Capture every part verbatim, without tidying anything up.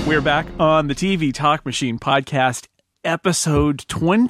We're back on the T V Talk Machine podcast, episode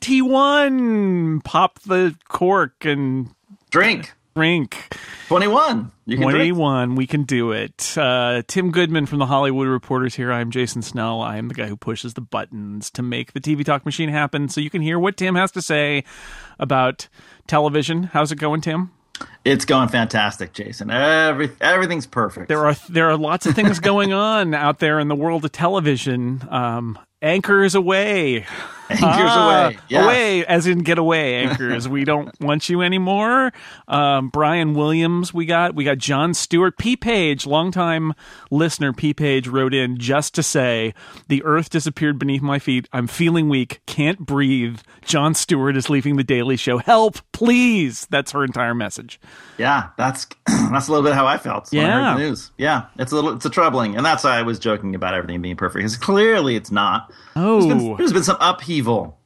twenty-one. Pop the cork and drink. Drink. twenty-one. You can twenty-one. Drink. We can do it. Uh, Tim Goodman from the Hollywood Reporters here. I'm Jason Snell. I am the guy who pushes the buttons to make the T V Talk Machine happen so you can hear what Tim has to say about television. How's it going, Tim? It's going fantastic, Jason. Every everything's perfect. There are there are lots of things going on out there in the world of television. Um, anchors away. Anchors ah, away. Yes. Away, as in get away, anchors. We don't want you anymore. Um, Brian Williams, we got. We got Jon Stewart. P. Page, longtime listener, P. Page wrote in just to say, the earth disappeared beneath my feet. I'm feeling weak. Can't breathe. Jon Stewart is leaving The Daily Show. Help, please. That's her entire message. Yeah, that's that's a little bit how I felt when yeah. I heard the news. Yeah, it's a little, it's a troubling. And that's why I was joking about everything being perfect. Because clearly it's not. Oh. There's been, there's been some upheaval.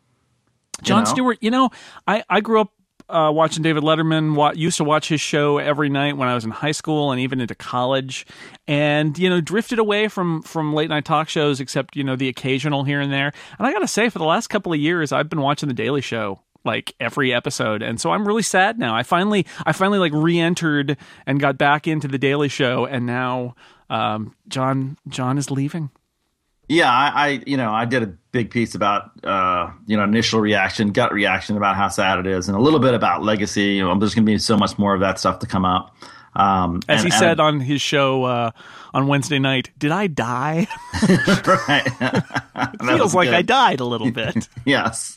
Jon know? Stewart, you know, I, I grew up uh, watching David Letterman, wa- used to watch his show every night when I was in high school and even into college, and, you know, drifted away from, from late night talk shows, except, you know, the occasional here and there. And I got to say, for the last couple of years, I've been watching The Daily Show like every episode, and so I'm really sad now. I finally, I finally like re-entered and got back into The Daily Show, and now um, John, John is leaving. Yeah, I, I, you know, I did a big piece about, uh, you know, initial reaction, gut reaction about how sad it is, and a little bit about legacy. You know, there's going to be so much more of that stuff to come up. Um, As and, he said and, on his show uh, on Wednesday night, did I die? Right. It feels like good. I died a little bit. Yes.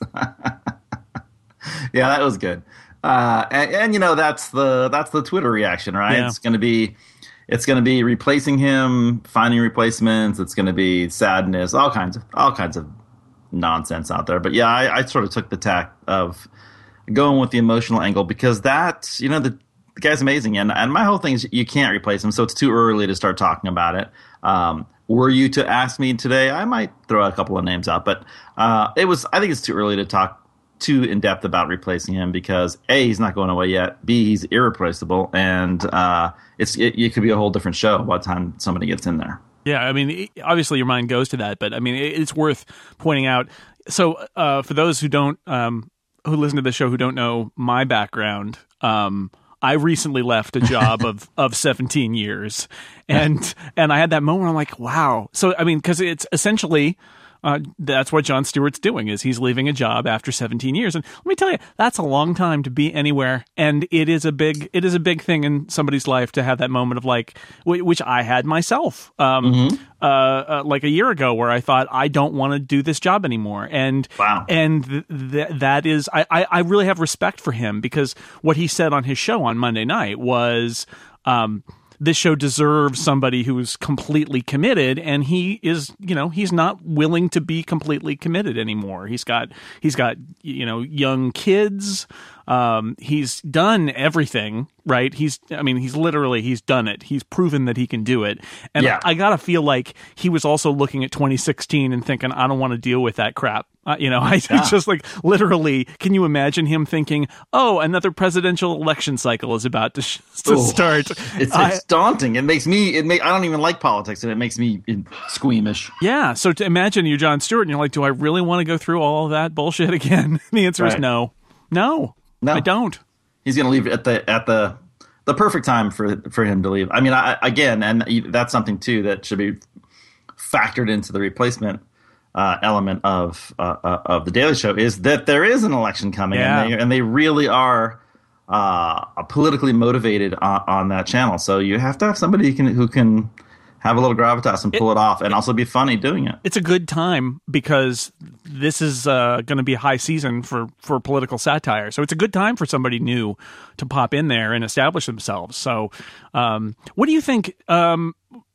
Yeah, that was good. Uh, and, and you know, that's the that's the Twitter reaction, right? Yeah. It's going to be. It's going to be replacing him, finding replacements. It's going to be sadness, all kinds of all kinds of nonsense out there. But yeah, I, I sort of took the tack of going with the emotional angle because that, you know, the, the guy's amazing, and and my whole thing is you can't replace him, so it's too early to start talking about it. Um, were you to ask me today, I might throw a couple of names out, but uh, it was. I think it's too early to talk too in depth about replacing him because A, he's not going away yet. B, he's irreplaceable, and uh, it's it, it could be a whole different show by the time somebody gets in there. Yeah, I mean, obviously your mind goes to that, but I mean, it's worth pointing out. So, uh, for those who don't, um, who listen to the show who don't know my background, um, I recently left a job of, of seventeen years, and and I had that moment. I'm like, wow. So, I mean, because it's essentially. Uh, that's what Jon Stewart's doing, is he's leaving a job after seventeen years. And let me tell you, that's a long time to be anywhere. And it is a big, it is a big thing in somebody's life to have that moment of like, w- which I had myself, um, mm-hmm. uh, uh, like a year ago, where I thought, I don't want to do this job anymore. And, wow. and th- th- that is, I, I, I really have respect for him, because what he said on his show on Monday night was, um, this show deserves somebody who's completely committed, and he is, you know, he's not willing to be completely committed anymore. He's got, he's got, you know, young kids. Um, he's done everything, right? He's, I mean, he's literally, he's done it. He's proven that he can do it. And yeah. I, I gotta feel like he was also looking at twenty sixteen and thinking, I don't want to deal with that crap. Uh, you know, I yeah. just like literally, can you imagine him thinking, oh, another presidential election cycle is about to, sh- to Ooh, start. It's, I, it's daunting. It makes me, it make, I don't even like politics, and it makes me squeamish. Yeah. So to imagine you're Jon Stewart and you're like, do I really want to go through all of that bullshit again? The answer right. is no. No. No, I don't. He's going to leave at the at the the perfect time for for him to leave. I mean, I, again, and that's something too that should be factored into the replacement uh, element of uh, uh, of the Daily Show, is that there is an election coming, yeah. and they and they really are uh, politically motivated on, on that channel. So you have to have somebody who can who can have a little gravitas and pull it, it off, and also be funny doing it. It's a good time because this is uh, going to be a high season for, for political satire. So it's a good time for somebody new to pop in there and establish themselves. So um, what do you think um,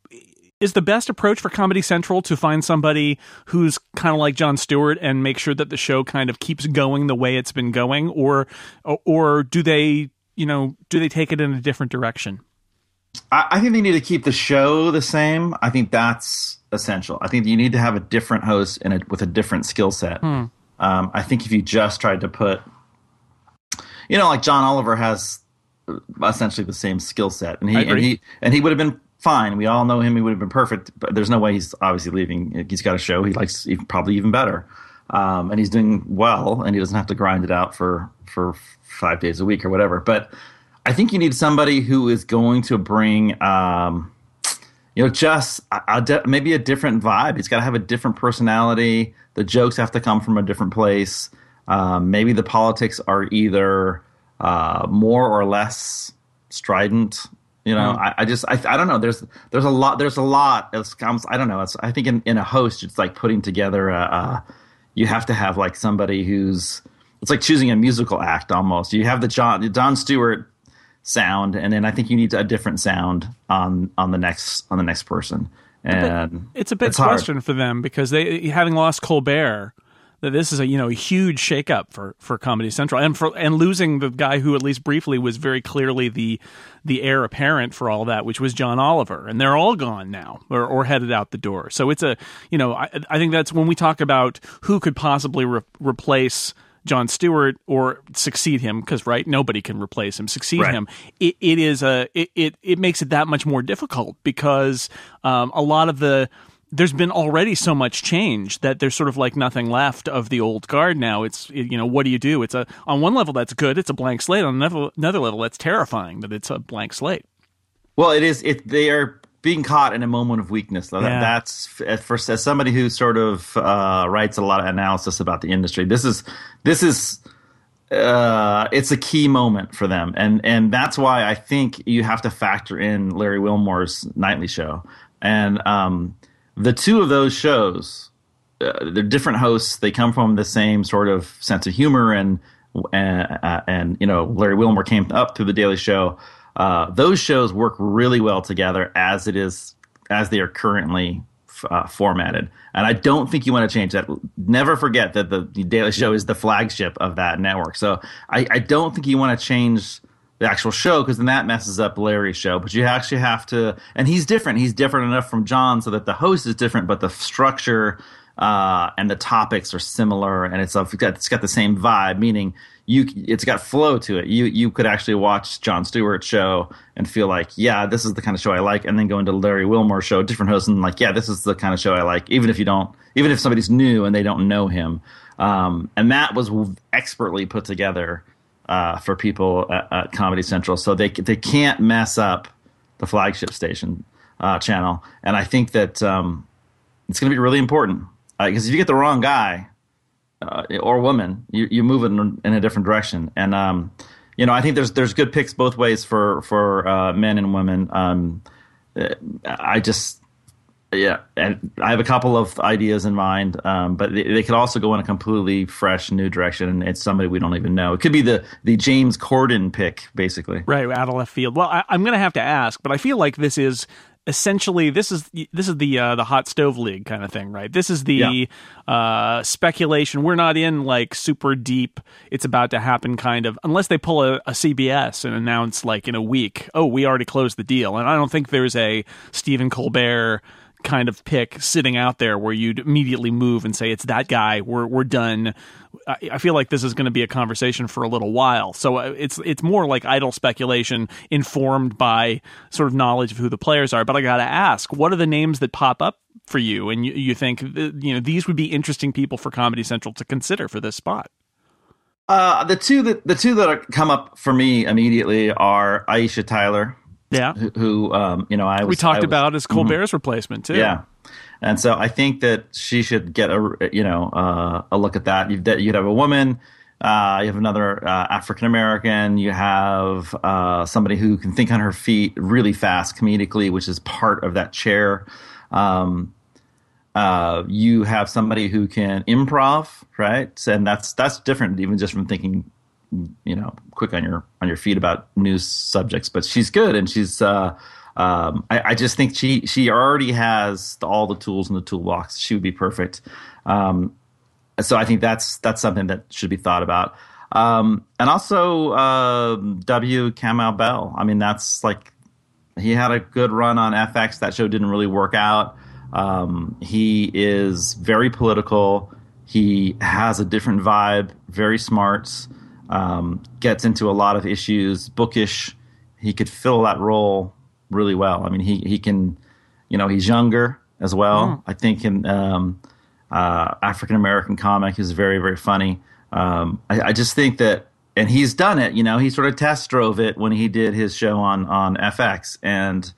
is the best approach for Comedy Central, to find somebody who's kind of like Jon Stewart and make sure that the show kind of keeps going the way it's been going? Or, or do they, you know, do they take it in a different direction? I think they need to keep the show the same. I think that's essential. I think you need to have a different host and a, with a different skill set. Hmm. Um, I think if you just tried to put, you know, like John Oliver has essentially the same skill set, and he and he and he would have been fine. We all know him. He would have been perfect, but there's no way he's obviously leaving. He's got a show he likes even, probably even better. Um, and he's doing well, and he doesn't have to grind it out for, for five days a week or whatever. But I think you need somebody who is going to bring, um, you know, just a, a, maybe a different vibe. He's got to have a different personality. The jokes have to come from a different place. Um, maybe the politics are either uh, more or less strident. You know, mm. I, I just I, I don't know. There's there's a lot. There's a lot. It's, I don't know. It's, I think in, in a host, it's like putting together a. a you have to have like somebody who's. It's like choosing a musical act almost. You have the John the Jon Stewart sound, and then I think you need a different sound on on the next on the next person. And it's a big question for them because they having lost Colbert. That this is a you know a huge shakeup for, for Comedy Central and for and losing the guy who at least briefly was very clearly the the heir apparent for all that, which was John Oliver, and they're all gone now or, or headed out the door. So it's a you know I, I think that's when we talk about who could possibly re- replace Jon Stewart or succeed him, because right nobody can replace him, succeed right. him. It, it is a it, it it makes it that much more difficult because um, a lot of the. There's been already so much change that there's sort of like nothing left of the old guard now. It's, you know, what do you do? It's a, on one level that's good. It's a blank slate. On another, another level, that's terrifying that it's a blank slate. Well, it is, it, they are being caught in a moment of weakness. That, yeah. That's for, as somebody who sort of uh, writes a lot of analysis about the industry, this is, this is, uh, it's a key moment for them. And, and that's why I think you have to factor in Larry Wilmore's nightly show. And, um, the two of those shows, uh, they're different hosts. They come from the same sort of sense of humor, and and, uh, and you know, Larry Wilmore came up through the Daily Show. Uh, those shows work really well together as it is as they are currently uh, formatted, and I don't think you want to change that. Never forget that the, the Daily Show is the flagship of that network. So I, I don't think you want to change the actual show, because then that messes up Larry's show. But you actually have to, and he's different. He's different enough from John so that the host is different, but the structure uh, and the topics are similar, and it's, it's got it's got the same vibe. Meaning, you it's got flow to it. You you could actually watch Jon Stewart's show and feel like, yeah, this is the kind of show I like, and then go into Larry Wilmore's show, different host, and like, yeah, this is the kind of show I like. Even if you don't, even if somebody's new and they don't know him, um, and that was expertly put together. Uh, for people at, at Comedy Central, so they they can't mess up the flagship station uh, channel, and I think that um, it's going to be really important because uh, if you get the wrong guy uh, or woman, you you move it in, in a different direction. And um, you know, I think there's there's good picks both ways for for uh, men and women. Um, I just. Yeah, and I have a couple of ideas in mind, um, but they, they could also go in a completely fresh, new direction, and it's somebody we don't even know. It could be the, the James Corden pick, basically. Right, out of left field. Well, I, I'm going to have to ask, but I feel like this is essentially this is this is the uh, the hot stove league kind of thing, right? This is the yeah. uh, speculation. We're not in like super deep. It's about to happen, kind of, unless they pull a, a C B S and announce like in a week, oh, we already closed the deal. And I don't think there's a Stephen Colbert kind of pick sitting out there where you'd immediately move and say it's that guy. We're we're done. I, I feel like this is going to be a conversation for a little while. So it's it's more like idle speculation informed by sort of knowledge of who the players are. But I got to ask, what are the names that pop up for you, and you, you think you know these would be interesting people for Comedy Central to consider for this spot? Uh, the two that the two that are, come up for me immediately are Aisha Tyler. Yeah, who, who um, you know, I was, we talked I was, about as Colbert's mm-hmm. replacement too. Yeah, and so I think that she should get a you know uh, a look at that. You've you'd have a woman, uh, you have another uh, African American, you have uh, somebody who can think on her feet really fast comedically, which is part of that chair. Um, uh, you have somebody who can improv, right? And that's that's different even just from thinking, you know, quick on your on your feet about news subjects. But she's good, and she's. Uh, um, I, I just think she she already has the, all the tools in the toolbox. She would be perfect. Um, so I think that's that's something that should be thought about. Um, and also uh, W. Kamau Bell. I mean, that's like he had a good run on F X. That show didn't really work out. Um, he is very political. He has a different vibe. Very smart. Um, gets into a lot of issues, bookish. He could fill that role really well. I mean, he he can, you know, he's younger as well. Mm. I think in um, uh, African American comic is very very funny. Um, I, I just think that, and he's done it. You know, he sort of test drove it when he did his show on on F X, and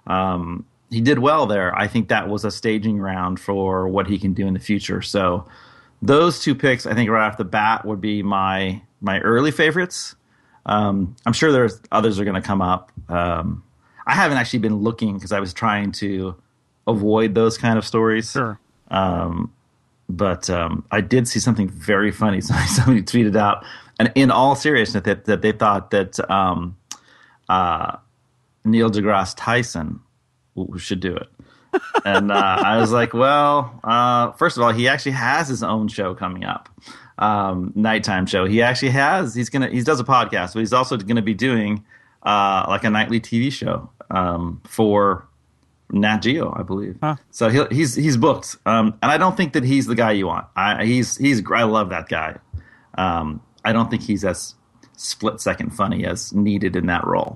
um, he did well there. I think that was a staging ground for what he can do in the future. So those two picks, I think, right off the bat, would be my my early favorites. Um, I'm sure there's others are going to come up. Um, I haven't actually been looking because I was trying to avoid those kind of stories. Sure. Um, but um, I did see something very funny. Somebody, somebody tweeted out, and in all seriousness, that, that they thought that um, uh, Neil deGrasse Tyson w- should do it. And uh, I was like, well, uh, first of all, he actually has his own show coming up. Um, nighttime show. He actually has. He's gonna. He does a podcast, but he's also going to be doing uh, like a nightly T V show um, for Nat Geo, I believe. Huh. So he'll, he's he's booked, um, and I don't think that he's the guy you want. I, he's he's. I love that guy. Um, I don't think he's as split second funny as needed in that role.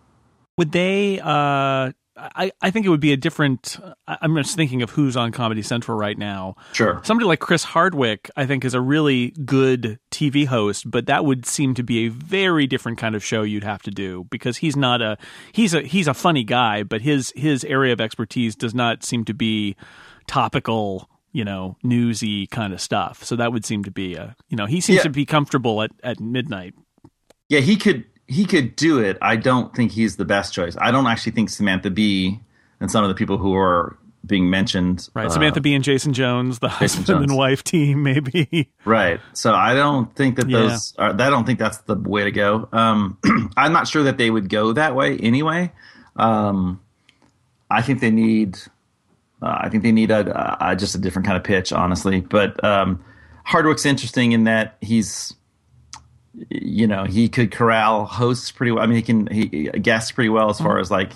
Would they? Uh, I, I think it would be a different. I'm just thinking of who's on Comedy Central right now. Sure. Somebody like Chris Hardwick, I think, is a really good T V host, but that would seem to be a very different kind of show you'd have to do, because he's not a he's a he's a funny guy, but his his area of expertise does not seem to be topical, you know, newsy kind of stuff. So that would seem to be a you know he seems Yeah. to be comfortable at, at midnight. Yeah, he could he could do it. I don't think he's the best choice. I don't actually think Samantha Bee and some of the people who are being mentioned, Right, uh, Samantha Bee and Jason Jones, the husband Jones. and wife team, maybe. right. So I don't think that Yeah. those are. I don't think that's the way to go. Um, I'm not sure that they would go that way anyway. Um, I think they need. Uh, I think they need a, a just a different kind of pitch, honestly. But um, Hardwick's interesting in that he's, you know, he could corral hosts pretty well. I mean, he can he guests pretty well as far as like,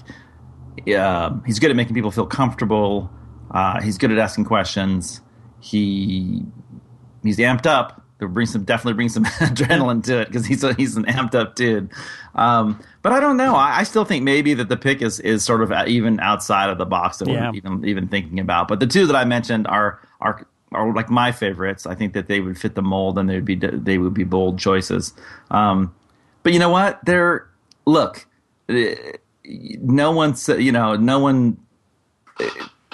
uh, he's good at making people feel comfortable. Uh, he's good at asking questions. He he's amped up. There brings some definitely brings some adrenaline to it because he's a, he's an amped up dude. Um, but I don't know. I, I still think maybe that the pick is is sort of even outside of the box that Yeah. we're even even thinking about. But the two that I mentioned are are are like my favorites. I think that they would fit the mold and they would be they would be bold choices. Um, but you know what? They're look. Uh, no one's you know no one. Uh,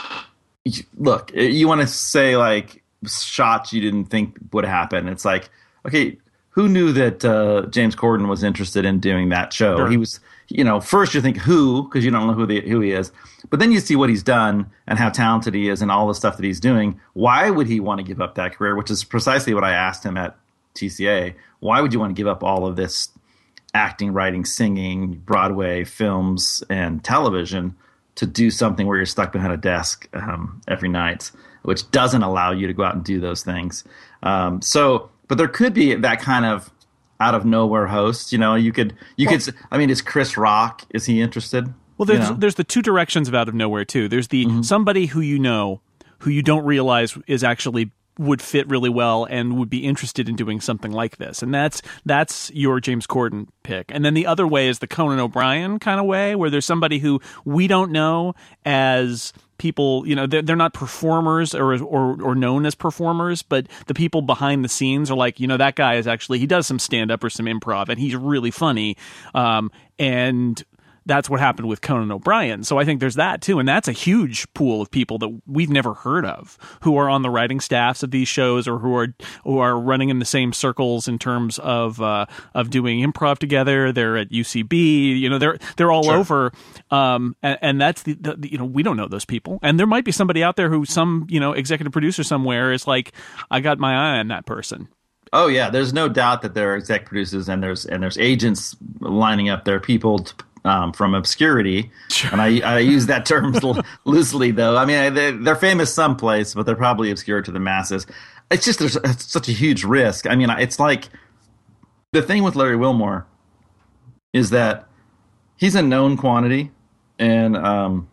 look, you want to say like shots you didn't think would happen. It's like, okay, who knew that uh, James Corden was interested in doing that show? Sure. He was, you know, first you think who, because you don't know who the, who he is, but then you see what he's done and how talented he is and all the stuff that he's doing. Why would he want to give up that career? Which is precisely what I asked him at T C A. Why would you want to give up all of this acting, writing, singing, Broadway, films, and television to do something where you're stuck behind a desk um, every night, which doesn't allow you to go out and do those things. Um, so, but there could be that kind of out of nowhere host. You know, you could, you Well, could. I mean, is Chris Rock? Is he interested? Well, there's You know? there's the two directions of out of nowhere too. There's the Mm-hmm. somebody who you know, who you don't realize is actually would fit really well and would be interested in doing something like this, and that's that's your James Corden pick. And then the other way is the Conan O'Brien kind of way, where there's somebody who we don't know as people, you know, they're, they're not performers or, or or known as performers, but the people behind the scenes are like, you know, that guy is actually, he does some stand up or some improv and he's really funny, um, and that's what happened with Conan O'Brien. So I think there's that too. And that's a huge pool of people that we've never heard of who are on the writing staffs of these shows or who are who are running in the same circles in terms of uh, of doing improv together. They're at U C B, you know, they're they're all Sure. over. Um, and, and that's the, the, the, you know, we don't know those people. And there might be somebody out there who some, you know, executive producer somewhere is like, I got my eye on that person. Oh yeah, there's no doubt that there are exec producers and there's and there's agents lining up their people to, um, from obscurity, Sure. and I, I use that term loosely though. I mean, they, they're famous someplace, but they're probably obscure to the masses. It's just there's it's such a huge risk. I mean, it's like the thing with Larry Wilmore is that he's a known quantity, and um,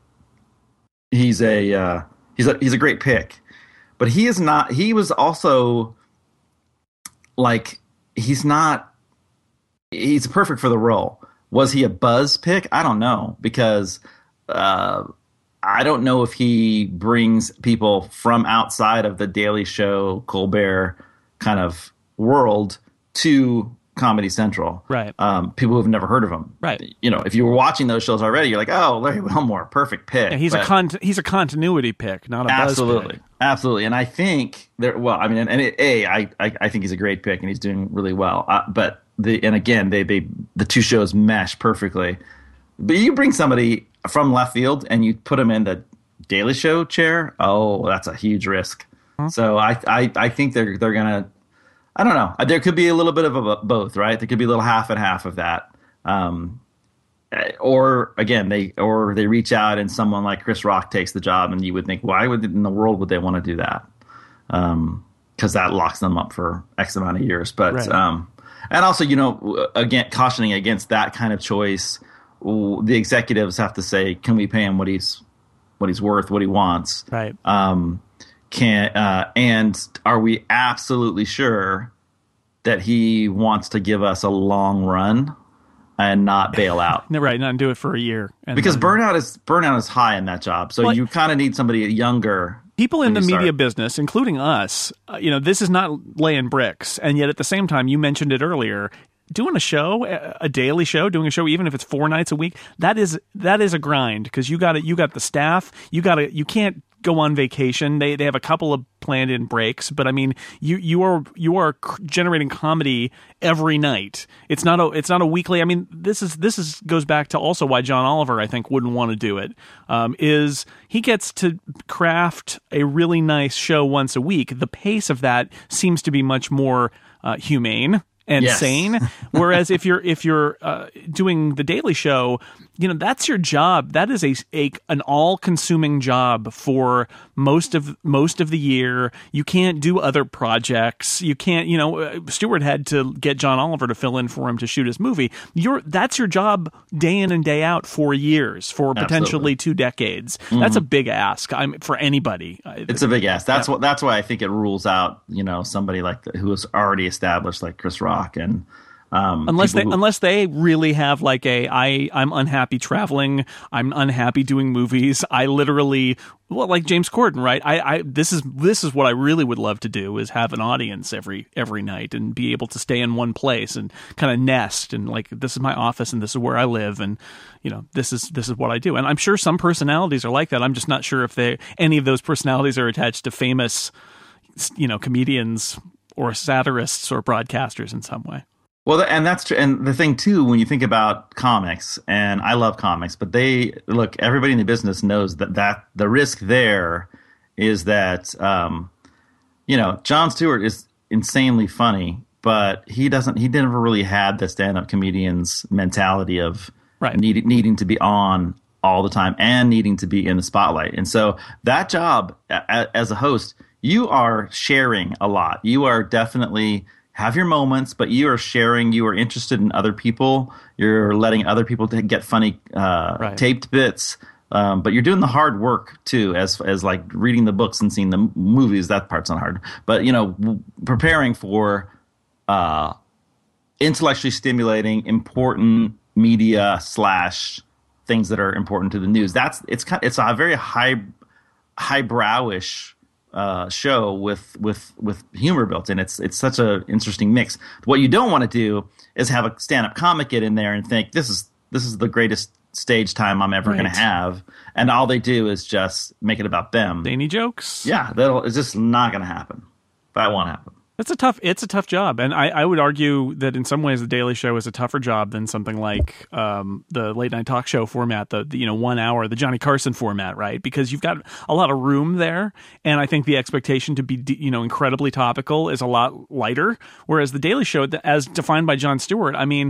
he's a uh, he's a he's a great pick, but he is not. He was also like he's not he's perfect for the role. Was he a buzz pick? I don't know, because uh, I don't know if he brings people from outside of the Daily Show, Colbert kind of world to Comedy Central. Right. Um, people who've never heard of him. Right. You know, if you were watching those shows already, you're like, oh, Larry Wilmore, perfect pick. Yeah, he's but a con- he's a continuity pick, not a buzz absolutely, pick. absolutely. And I think there. Well, I mean, and, and it, a, I, I, I think he's a great pick, and he's doing really well. Uh, but the and again, they, they the two shows mesh perfectly. But you bring somebody from left field and you put him in the Daily Show chair. Oh, that's a huge risk. Huh? So I, I, I think they're they're gonna. I don't know. There could be a little bit of a, both, right? There could be a little half and half of that. Um, or again, they or they reach out and someone like Chris Rock takes the job, and you would think, why would in the world would they want to do that? Um, because that locks them up for X amount of years. But right. um, and also, you know, again, cautioning against that kind of choice. The executives have to say, can we pay him what he's what he's worth, what he wants? Right. Um, Can uh, and are we absolutely sure that he wants to give us a long run and not bail out? No, right, not do it for a year. And because then, burnout is burnout is high in that job, so well, you kind of need somebody younger. People in the media start. business, including us, uh, you know, this is not laying bricks, and yet at the same time, you mentioned it earlier. Doing a show, a daily show, doing a show, even if it's four nights a week, that is that is a grind, because you got you got the staff, you got to you can't go on vacation. They they have a couple of planned in breaks, but I mean, you you are you are generating comedy every night. It's not a it's not a weekly. I mean, this is this is goes back to also why John Oliver, I think, wouldn't want to do it. Um, is he gets to craft a really nice show once a week. The pace of that seems to be much more uh, humane and yes. sane. Whereas if you're if you're uh, doing the Daily Show, you know, that's your job. That is a, a an all consuming job for most of most of the year. You can't do other projects. You can't. You know, Stewart had to get John Oliver to fill in for him to shoot his movie. You're that's your job day in and day out for years, for potentially Absolutely. two decades. Mm-hmm. That's a big ask. I'm for anybody. It's a big ask. That's yeah. what. That's why I think it rules out. You know, somebody like the, who is already established, like Chris Rock. And um, unless they who, unless they really have like a I I'm unhappy traveling, I'm unhappy doing movies, I literally well like James Corden, right? I, I this is this is what I really would love to do, is have an audience every every night and be able to stay in one place and kind of nest and like, this is my office and this is where I live, and you know, this is this is what I do. And I'm sure some personalities are like that. I'm just not sure if they any of those personalities are attached to famous, you know, comedians or satirists or broadcasters in some way. Well, and that's true. And the thing too, when you think about comics, and I love comics, but they look, everybody in the business knows that, that the risk there is that, um, you know, Jon Stewart is insanely funny, but he doesn't, he never really had the stand-up comedian's mentality of right. need, needing to be on all the time and needing to be in the spotlight. And so that job a, as a host, you are sharing a lot. You are definitely have your moments, but you are sharing. You are interested in other people. You're letting other people to get funny uh, right. taped bits. Um, but you're doing the hard work too, as as like reading the books and seeing the movies. That part's not hard. But you know, preparing for uh, intellectually stimulating, important media slash things that are important to the news. That's it's kind. It's a very high highbrowish. Uh, show with with with humor built in. It's it's such a interesting mix. What you don't want to do is have a stand up comic get in there and think this is this is the greatest stage time I'm ever right. going to have, and all they do is just make it about them. Zany jokes. Yeah, that'll it's just not going to happen. That won't happen. It's a tough. It's a tough job, and I, I would argue that in some ways the Daily Show is a tougher job than something like um, the late night talk show format, the, the you know one hour, the Johnny Carson format, right? Because you've got a lot of room there, and I think the expectation to be you know incredibly topical is a lot lighter. Whereas the Daily Show, as defined by Jon Stewart, I mean,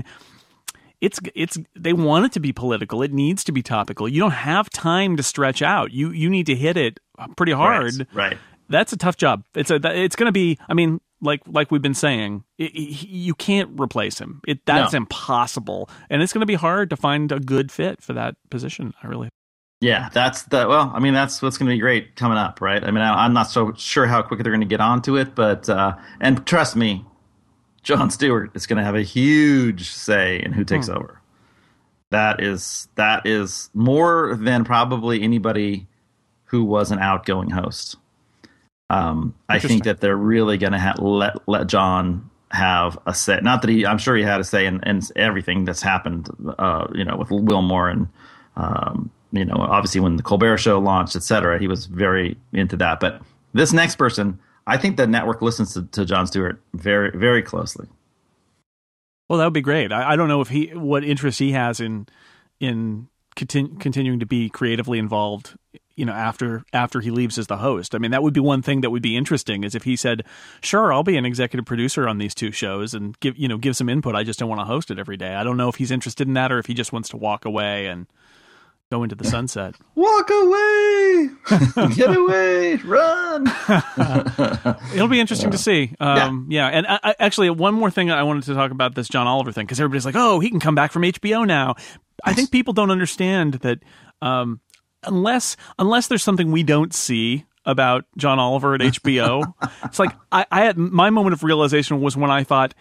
it's it's they want it to be political. It needs to be topical. You don't have time to stretch out. You you need to hit it pretty hard. Right. right. That's a tough job. It's a it's going to be. I mean. Like like we've been saying, it, it, you can't replace him. It that's no. impossible, and it's going to be hard to find a good fit for that position. I really, yeah, that's the well. I mean, that's what's going to be great coming up, right? I mean, I, I'm not so sure how quickly they're going to get onto it, but uh, and trust me, Jon Stewart is going to have a huge say in who takes hmm. over. That is that is more than probably anybody who was an outgoing host. Um, I think that they're really going to ha- let let John have a say. Not that he, I'm sure he had a say in, in everything that's happened. Uh, you know, with Wilmore and um, you know, obviously when the Colbert Show launched, et cetera, he was very into that. But this next person, I think the network listens to, to Jon Stewart very, very closely. Well, that would be great. I, I don't know if he, what interest he has in in continu- continuing to be creatively involved, you know, after after he leaves as the host. I mean, that would be one thing that would be interesting, is if he said, "Sure, I'll be an executive producer on these two shows and give you know give some input. I just don't want to host it every day." I don't know if he's interested in that, or if he just wants to walk away and go into the sunset. Walk away, get away, run. It'll be interesting uh, to see. Um, yeah. yeah, and I, I, actually, one more thing I wanted to talk about this John Oliver thing, because everybody's like, "Oh, he can come back from H B O now." I think people don't understand that um, unless unless there's something we don't see about John Oliver at H B O. It's like I, I had my moment of realization was when I thought,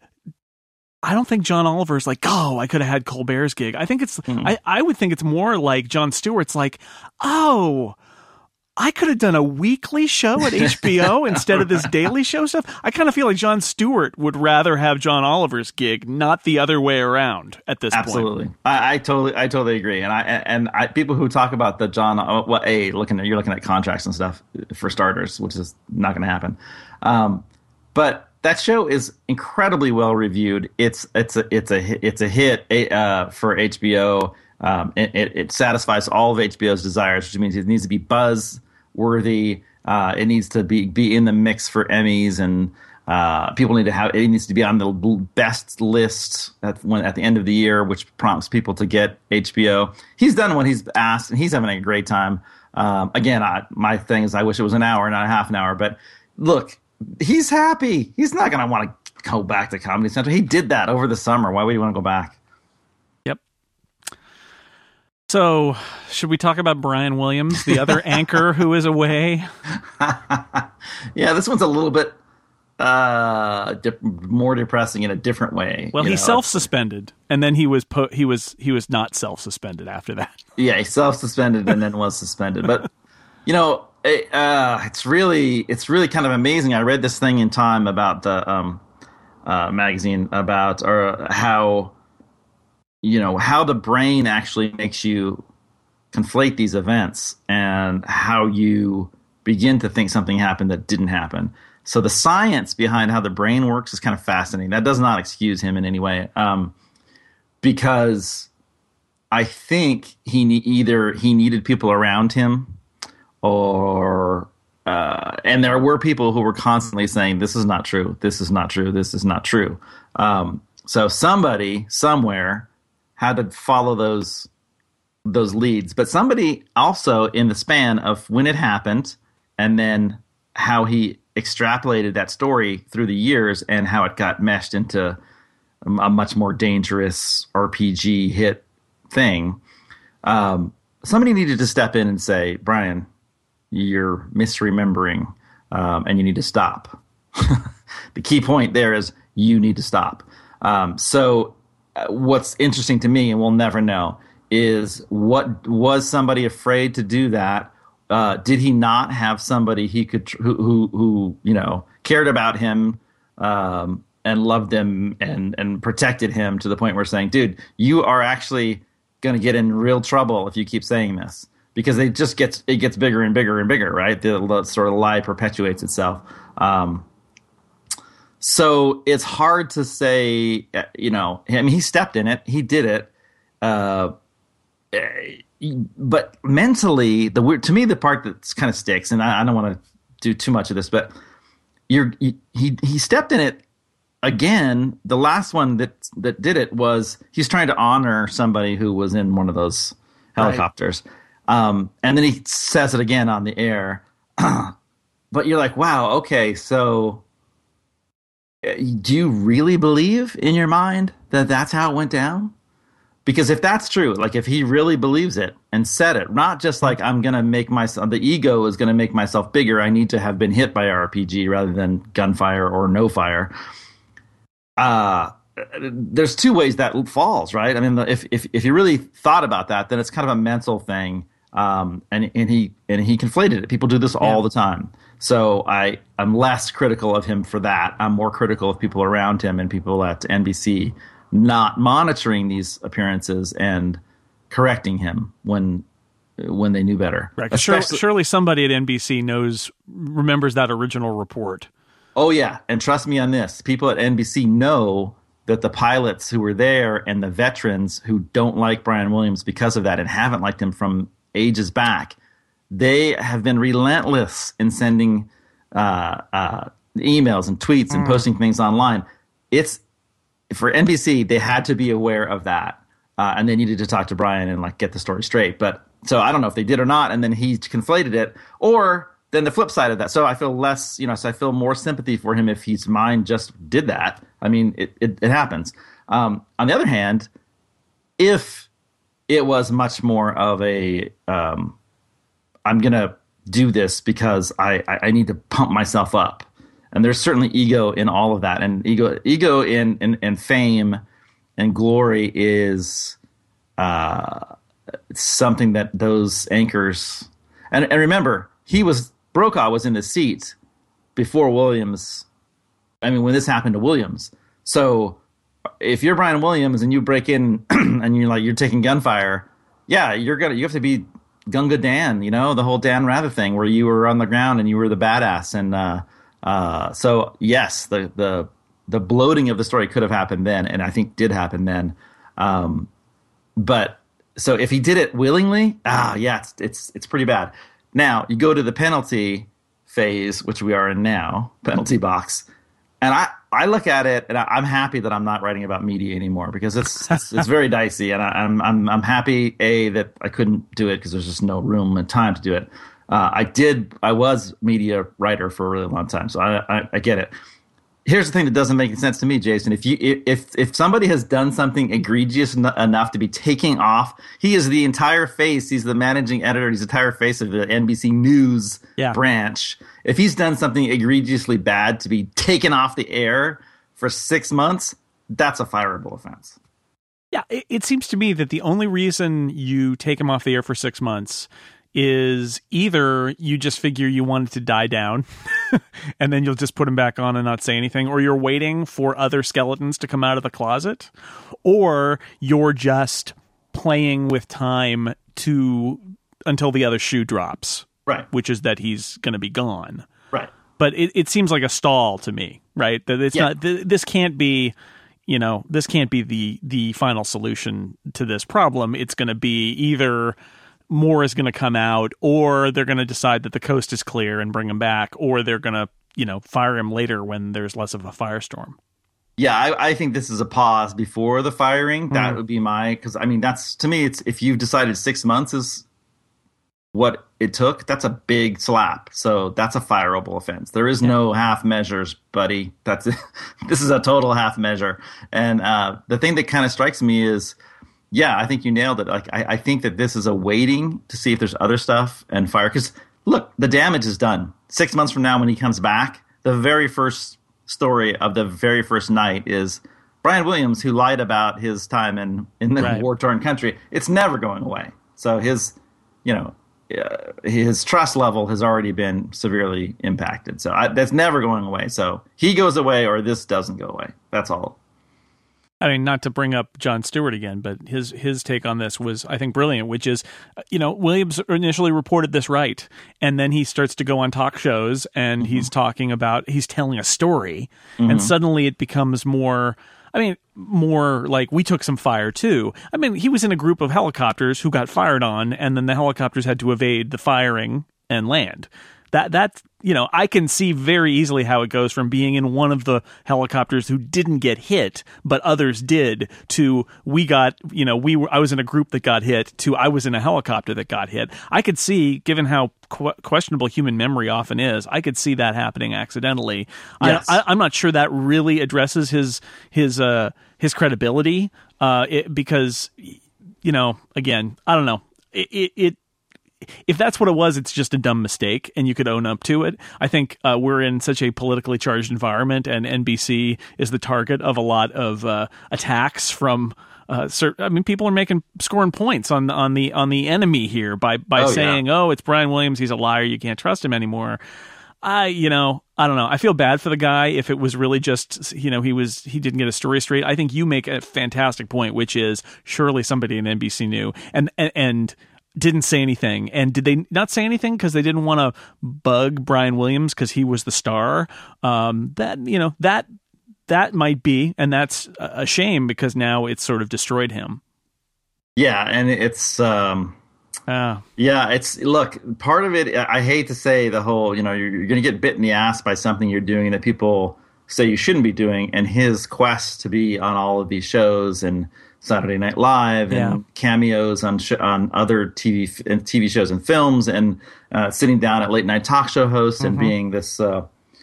I don't think John Oliver's like, oh, I could have had Colbert's gig. I think it's, mm. I, I would think it's more like Jon Stewart's like, oh, I could have done a weekly show at H B O instead of this daily show stuff. I kind of feel like Jon Stewart would rather have John Oliver's gig, not the other way around at this Absolutely. point. Absolutely. I, I totally, I totally agree. And I, and I, people who talk about the John, well, a looking at, you're looking at contracts and stuff for starters, which is not going to happen. Um, but that show is incredibly well reviewed. It's, it's a, it's a, it's a hit uh, for H B O. Um, it, it, it satisfies all of H B O's desires, which means it needs to be buzz worthy. Uh, it needs to be be in the mix for Emmys, and uh, people need to have. It needs to be on the best list at when at the end of the year, which prompts people to get H B O. He's done what he's asked, and he's having a great time. Um, again, I, my thing is, I wish it was an hour, not a half an hour. But look, he's happy. He's not going to want to go back to Comedy Central. He did that over the summer. Why would he want to go back? So, should we talk about Brian Williams, the other anchor who is away? Yeah, this one's a little bit uh, de- more depressing in a different way. Well, he self-suspended, and then he was po- he was he was not self-suspended after that. Yeah, he self-suspended and then was suspended. But you know, it, uh, it's really it's really kind of amazing. I read this thing in Time about the um, uh, magazine about or how. You know, how the brain actually makes you conflate these events and how you begin to think something happened that didn't happen. So the science behind how the brain works is kind of fascinating. That does not excuse him in any way, um, because I think he ne- either he needed people around him or uh, and there were people who were constantly saying, this is not true, this is not true, this is not true. Um, so somebody somewhere had to follow those those leads. But somebody also in the span of when it happened and then how he extrapolated that story through the years and how it got meshed into a much more dangerous R P G hit thing. Um, somebody needed to step in and say, Brian, you're misremembering um, and you need to stop. The key point there is you need to stop. Um, so what's interesting to me, and we'll never know, is what was somebody afraid to do that? Uh, did he not have somebody he could who who, who you know cared about him um, and loved him and and protected him to the point where saying, dude, you are actually going to get in real trouble if you keep saying this, because it just gets it gets bigger and bigger and bigger, right? The, the sort of lie perpetuates itself. Um, So it's hard to say, you know, I mean, he stepped in it. He did it. Uh, but mentally, the weird, to me, the part that kind of sticks, and I, I don't want to do too much of this, but you're, he, he stepped in it again. The last one that, that did it was he's trying to honor somebody who was in one of those helicopters. Right. Um, and then he says it again on the air. But you're like, wow, okay, so do you really believe in your mind that that's how it went down? Because if that's true, like if he really believes it and said it, not just like I'm going to make myself, the ego is going to make myself bigger, I need to have been hit by R P G rather than gunfire or no fire. Uh, there's two ways that falls, right? I mean, if if if you really thought about that, then it's kind of a mental thing, um, and and he and he conflated it. People do this all yeah. the time. So I I'm less critical of him for that. I'm more critical of people around him and people at N B C not monitoring these appearances and correcting him when when they knew better. Right. Surely, surely somebody at N B C knows remembers that original report. Oh yeah, and trust me on this. People at N B C know that the pilots who were there and the veterans who don't like Brian Williams because of that and haven't liked him from ages back, they have been relentless in sending uh, uh, emails and tweets and mm. posting things online. It's for N B C, they had to be aware of that, uh, and they needed to talk to Brian and like get the story straight. But so I don't know if they did or not, and then he conflated it, or then the flip side of that. So I feel less, you know, so I feel more sympathy for him if his mind just did that. I mean, it it, it happens. Um, on the other hand, if it was much more of a um, I'm gonna do this because I, I, I need to pump myself up. And there's certainly ego in all of that. And ego ego in, in, in fame and glory is uh, something that those anchors and, and remember, he was Brokaw was in the seat before Williams. I mean, when this happened to Williams. So if you're Brian Williams and you break in and you're like you're taking gunfire, yeah, you're gonna you have to be Gunga Dan, you know, the whole Dan Rather thing where you were on the ground and you were the badass. And uh, uh, so, yes, the, the the bloating of the story could have happened then, and I think did happen then. Um, but so if he did it willingly, ah, yeah, it's it's it's pretty bad. Now you go to the penalty phase, which we are in now, penalty box, and I, I look at it and I, I'm happy that I'm not writing about media anymore because it's it's, it's very dicey, and I, I'm I'm I'm happy a that I couldn't do it because there's just no room and time to do it. Uh, I did I was media writer for a really long time, so I, I I get it. Here's the thing that doesn't make sense to me, Jason. If you if if somebody has done something egregious en- enough to be taking off, he is the entire face. He's the managing editor. He's the entire face of the N B C News yeah. branch. If he's done something egregiously bad to be taken off the air for six months, that's a fireable offense. Yeah, it, it seems to me that the only reason you take him off the air for six months is either you just figure you want it to die down and then you'll just put him back on and not say anything, or you're waiting for other skeletons to come out of the closet, or you're just playing with time to until the other shoe drops, right? Which is that he's going to be gone, right? But it, it seems like a stall to me, right? That it's yeah. not. Th- this can't be. You know, this can't be the the final solution to this problem. It's going to be either more is going to come out, or they're going to decide that the coast is clear and bring him back, or they're going to, you know, fire him later when there's less of a firestorm. Yeah, I, I think this is a pause before the firing. That mm. would be my, because I mean, that's to me, it's if you've decided six months is what it took, that's a big slap. So that's a fireable offense. There is yeah. no half measures, buddy. That's this is a total half measure. And uh, the thing that kind of strikes me is, yeah, I think you nailed it. Like, I, I think that this is a waiting to see if there's other stuff and fire. Because look, the damage is done. Six months from now, when he comes back, the very first story of the very first night is Brian Williams, who lied about his time in in the right. war-torn country. It's never going away. So his, you know, uh, his trust level has already been severely impacted. So I, that's never going away. So he goes away, or this doesn't go away. That's all. I mean, not to bring up Jon Stewart again, but his his take on this was, I think, brilliant, which is, you know, Williams initially reported this right, and then he starts to go on talk shows, and mm-hmm. he's talking about, he's telling a story, mm-hmm. and suddenly it becomes more, I mean, more like, we took some fire too. I mean, he was in a group of helicopters who got fired on, and then the helicopters had to evade the firing and land. That that you know, I can see very easily how it goes from being in one of the helicopters who didn't get hit, but others did, to we got, you know, we were, I was in a group that got hit, to I was in a helicopter that got hit. I could see, given how qu- questionable human memory often is, I could see that happening accidentally. Yes. I, I, I'm not sure that really addresses his his uh, his credibility, uh, it, because, you know, again, I don't know, it. it, it if that's what it was, it's just a dumb mistake, and you could own up to it. I think uh, we're in such a politically charged environment, and N B C is the target of a lot of uh, attacks from. Uh, certain, I mean, people are making scoring points on on the on the enemy here by by oh, saying, yeah. "Oh, it's Brian Williams. He's a liar. You can't trust him anymore." I, you know, I don't know. I feel bad for the guy if it was really just, you know, he was he didn't get a story straight. I think you make a fantastic point, which is surely somebody in N B C knew and and. and didn't say anything. And did they not say anything because they didn't want to bug Brian Williams because he was the star? Um, that, you know, that that might be, and that's a shame because now it's sort of destroyed him. Yeah, and it's um, uh, yeah, it's look, part of it. I hate to say the whole, you know, you're, you're going to get bit in the ass by something you're doing that people say you shouldn't be doing, and his quest to be on all of these shows and Saturday Night Live and yeah. cameos on sh- on other T V and T V shows and films, and uh, sitting down at late night talk show hosts and mm-hmm. being this uh,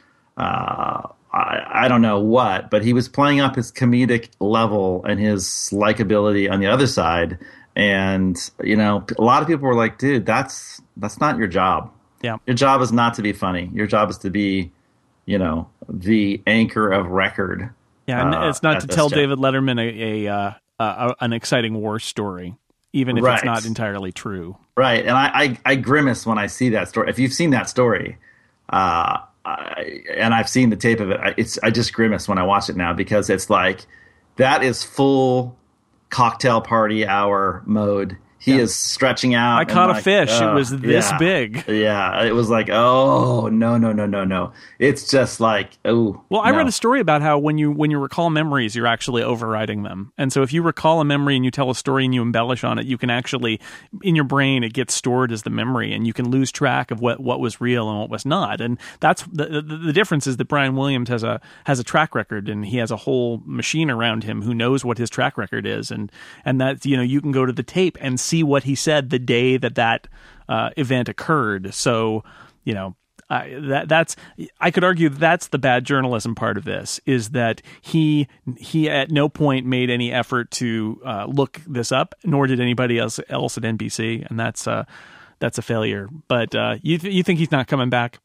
uh, I, I don't know what, but he was playing up his comedic level and his likability on the other side. And you know, a lot of people were like, "Dude, that's that's not your job. Yeah, your job is not to be funny. Your job is to be, you know, the anchor of record." Yeah, and uh, it's not to tell show. David Letterman a. a uh... Uh, an exciting war story, even if right. it's not entirely true. Right, and I, I, I grimace when I see that story. If you've seen that story, uh, I, and I've seen the tape of it, I, it's I just grimace when I watch it now because it's like that is full cocktail party hour mode. He yeah. is stretching out. I caught like, a fish. Uh, it was this yeah, big. Yeah, it was like, oh no, no, no, no, no. It's just like, oh. Well, I no. read a story about how when you when you recall memories, you're actually overriding them. And so if you recall a memory and you tell a story and you embellish on it, you can actually, in your brain, it gets stored as the memory, and you can lose track of what, what was real and what was not. And that's the, the the difference is that Brian Williams has a has a track record, and he has a whole machine around him who knows what his track record is, and and that, you know, you can go to the tape and see what he said the day that that uh, event occurred. So, you know, I, that that's I could argue that's the bad journalism part of this, is that he he at no point made any effort to uh, look this up, nor did anybody else else at N B C, and that's uh, that's a failure. But uh, you th- you think he's not coming back?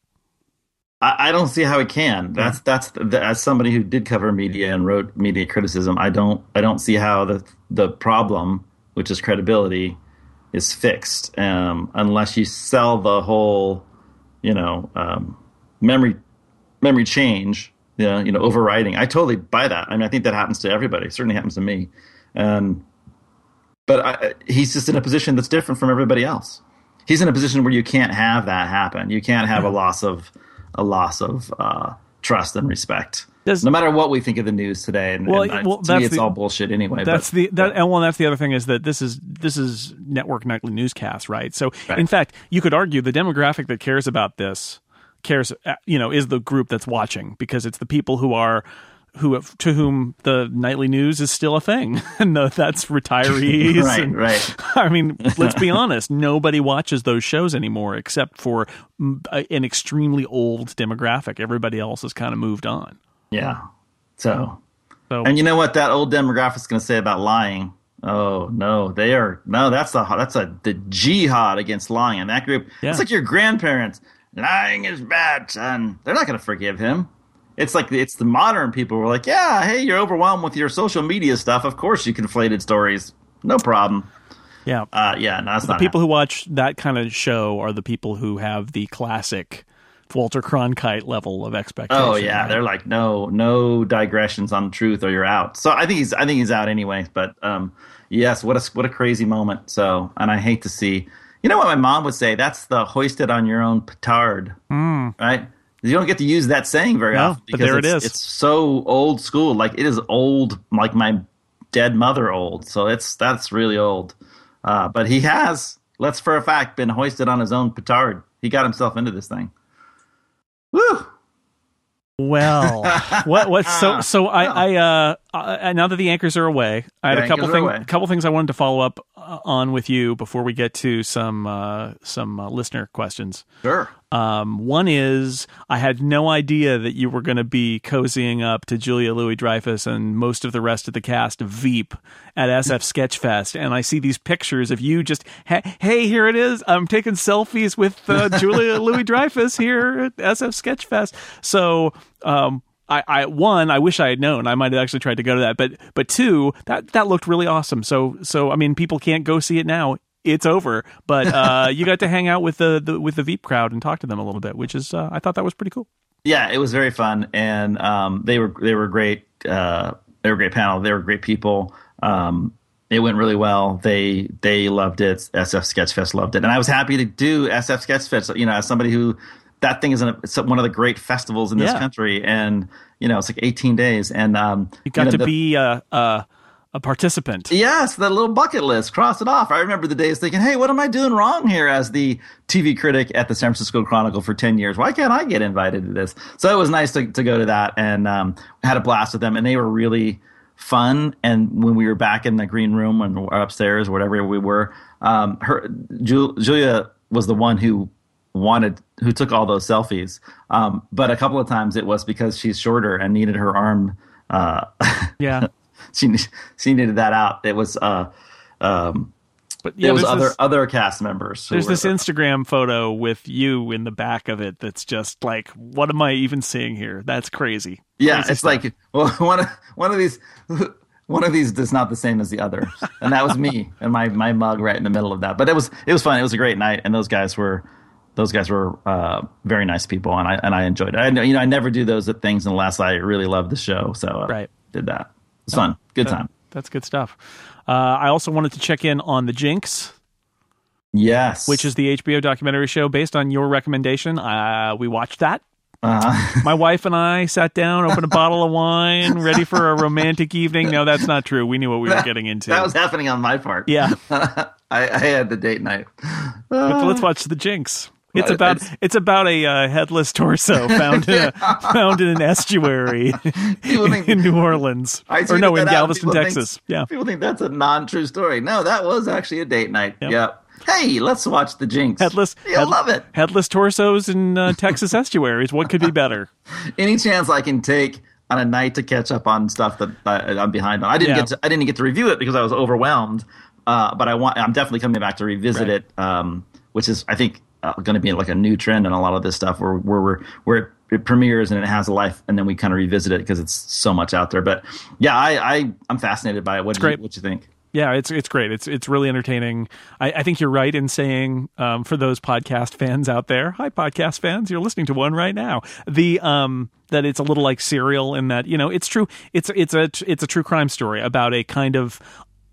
I, I don't see how he can. That's yeah. that's the, as somebody who did cover media and wrote media criticism, I don't I don't see how the the problem, which is credibility, is fixed um, unless you sell the whole, you know, um, memory memory change, you know, you know, overriding. I totally buy that. I mean, I think that happens to everybody. It certainly happens to me. Um, but I, he's just in a position that's different from everybody else. He's in a position where you can't have that happen. You can't have a loss of a loss of uh, trust and respect. Does, no matter what we think of the news today, and, well, and I, well, to me, it's the, all bullshit anyway. That's but, the that, yeah. and well, that's the other thing is that this is this is network nightly newscast, right? So, right. in fact, you could argue the demographic that cares about this cares, you know, is the group that's watching, because it's the people who are who have, to whom the nightly news is still a thing, and that's retirees. right, and, right. I mean, let's be honest. Nobody watches those shows anymore, except for an extremely old demographic. Everybody else has kind of moved on. Yeah. So, so, and you know what that old demographic's going to say about lying? Oh no, they are no. That's a that's a the jihad against lying in that group. Yeah. It's like your grandparents. Lying is bad, son. They're not going to forgive him. It's like it's the modern people who are like, yeah, hey, you're overwhelmed with your social media stuff. Of course, you conflated stories. No problem. Yeah, uh, yeah. No, that's the not people happening. who watch that kind of show are the people who have the classic Walter Cronkite level of expectation. Oh yeah, right? They're like, no, no digressions on truth, or you're out. So I think he's, I think he's out anyway. But um, yes, what a what a crazy moment. So, and I hate to see. You know what my mom would say? That's the hoisted on your own petard, mm. right? You don't get to use that saying very no, often, because but there it's, it is. It's so old school. Like it is old, like my dead mother old. So it's that's really old. Uh, but he has, let's for a fact, been hoisted on his own petard. He got himself into this thing. Woo! Well, what what so so I I uh, uh now that the anchors are away, I had the a couple things a couple things I wanted to follow up uh, on with you before we get to some uh, some uh, listener questions. Sure. Um, one is, I had no idea that you were going to be cozying up to Julia Louis-Dreyfus and most of the rest of the cast of Veep at S F Sketchfest, and I see these pictures of you just, hey, here it is, I'm taking selfies with uh, Julia Louis-Dreyfus here at S F Sketchfest. So, um, I, I one, I wish I had known. I might have actually tried to go to that, but but two, that that looked really awesome. So so I mean, people can't go see it now. It's over, but uh, you got to hang out with the, the with the Veep crowd and talk to them a little bit, which is uh, I thought that was pretty cool. Yeah, it was very fun, and um, they were they were great. Uh, they were a great panel. They were great people. Um, it went really well. They they loved it. S F Sketchfest loved it, and I was happy to do S F Sketchfest. You know, as somebody who that thing is an, it's one of the great festivals in this yeah. country, and you know, it's like eighteen days, and um, you got you know, to the, be a. Uh, A participant. Yes, that little bucket list. Cross it off. I remember the days thinking, hey, what am I doing wrong here as the T V critic at the San Francisco Chronicle for ten years? Why can't I get invited to this? So it was nice to, to go to that, and um, had a blast with them, and they were really fun. And when we were back in the green room and upstairs, or whatever we were, um, her Ju- Julia was the one who wanted, who took all those selfies. Um, but a couple of times it was because she's shorter and needed her arm. Uh, yeah. She she needed that out. It was uh, um, but yeah, it was other this, other cast members. There's were, this Instagram photo with you in the back of it. That's just like, what am I even seeing here? That's crazy. Yeah, crazy it's stuff. like well, one of one of these one of these is not the same as the other, and that was me and my my mug right in the middle of that. But it was it was fun. It was a great night, and those guys were. Those guys were uh, very nice people, and I and I enjoyed it. I know, you know, I never do those things unless I really love the show, so I right. did that. It's fun. Good time. That's good stuff. Uh, I also wanted to check in on The Jinx. Yes. Which is the H B O documentary show based on your recommendation. Uh, we watched that. Uh-huh. My wife and I sat down, opened a bottle of wine, ready for a romantic evening. No, that's not true. We knew what we that, were getting into. That was happening on my part. Yeah. I, I had the date night. But let's watch The Jinx. It's Uh, about it's, it's about a uh, headless torso found in a, found in an estuary think, in New Orleans, I or no, in out, Galveston, Texas. Think, yeah, people think that's a non-true story. No, that was actually a date night. Yep. Yep. Hey, let's watch The Jinx. Headless, you'll head, love it. Headless torsos in uh, Texas estuaries. What could be better? Any chance I can take on a night to catch up on stuff that I, I'm behind on. I didn't yeah. get to, I didn't get to review it because I was overwhelmed. Uh, but I want. I'm definitely coming back to revisit right. it, um, which is I think. Uh, going to be like a new trend in a lot of this stuff where where we're where it, it premieres and it has a life and then we kind of revisit it because it's so much out there. But yeah, I, I I'm fascinated by it. What do you, what you think? Yeah, it's it's great. It's it's really entertaining. I, I think you're right in saying um, for those podcast fans out there, hi podcast fans, you're listening to one right now. The um that it's a little like Serial in that, you know, it's true. It's it's a it's a true crime story about a kind of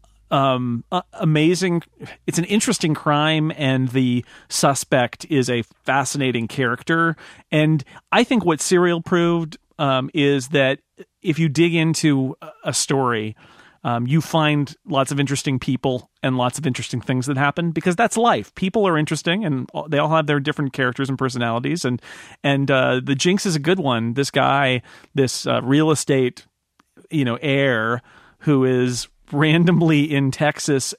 um uh, amazing it's an interesting crime, and the suspect is a fascinating character. And I think what Serial proved um is that if you dig into a story, um you find lots of interesting people and lots of interesting things that happen, because that's life. People are interesting and they all have their different characters and personalities, and and uh The Jinx is a good one. This guy, this uh, real estate you know heir who is randomly in Texas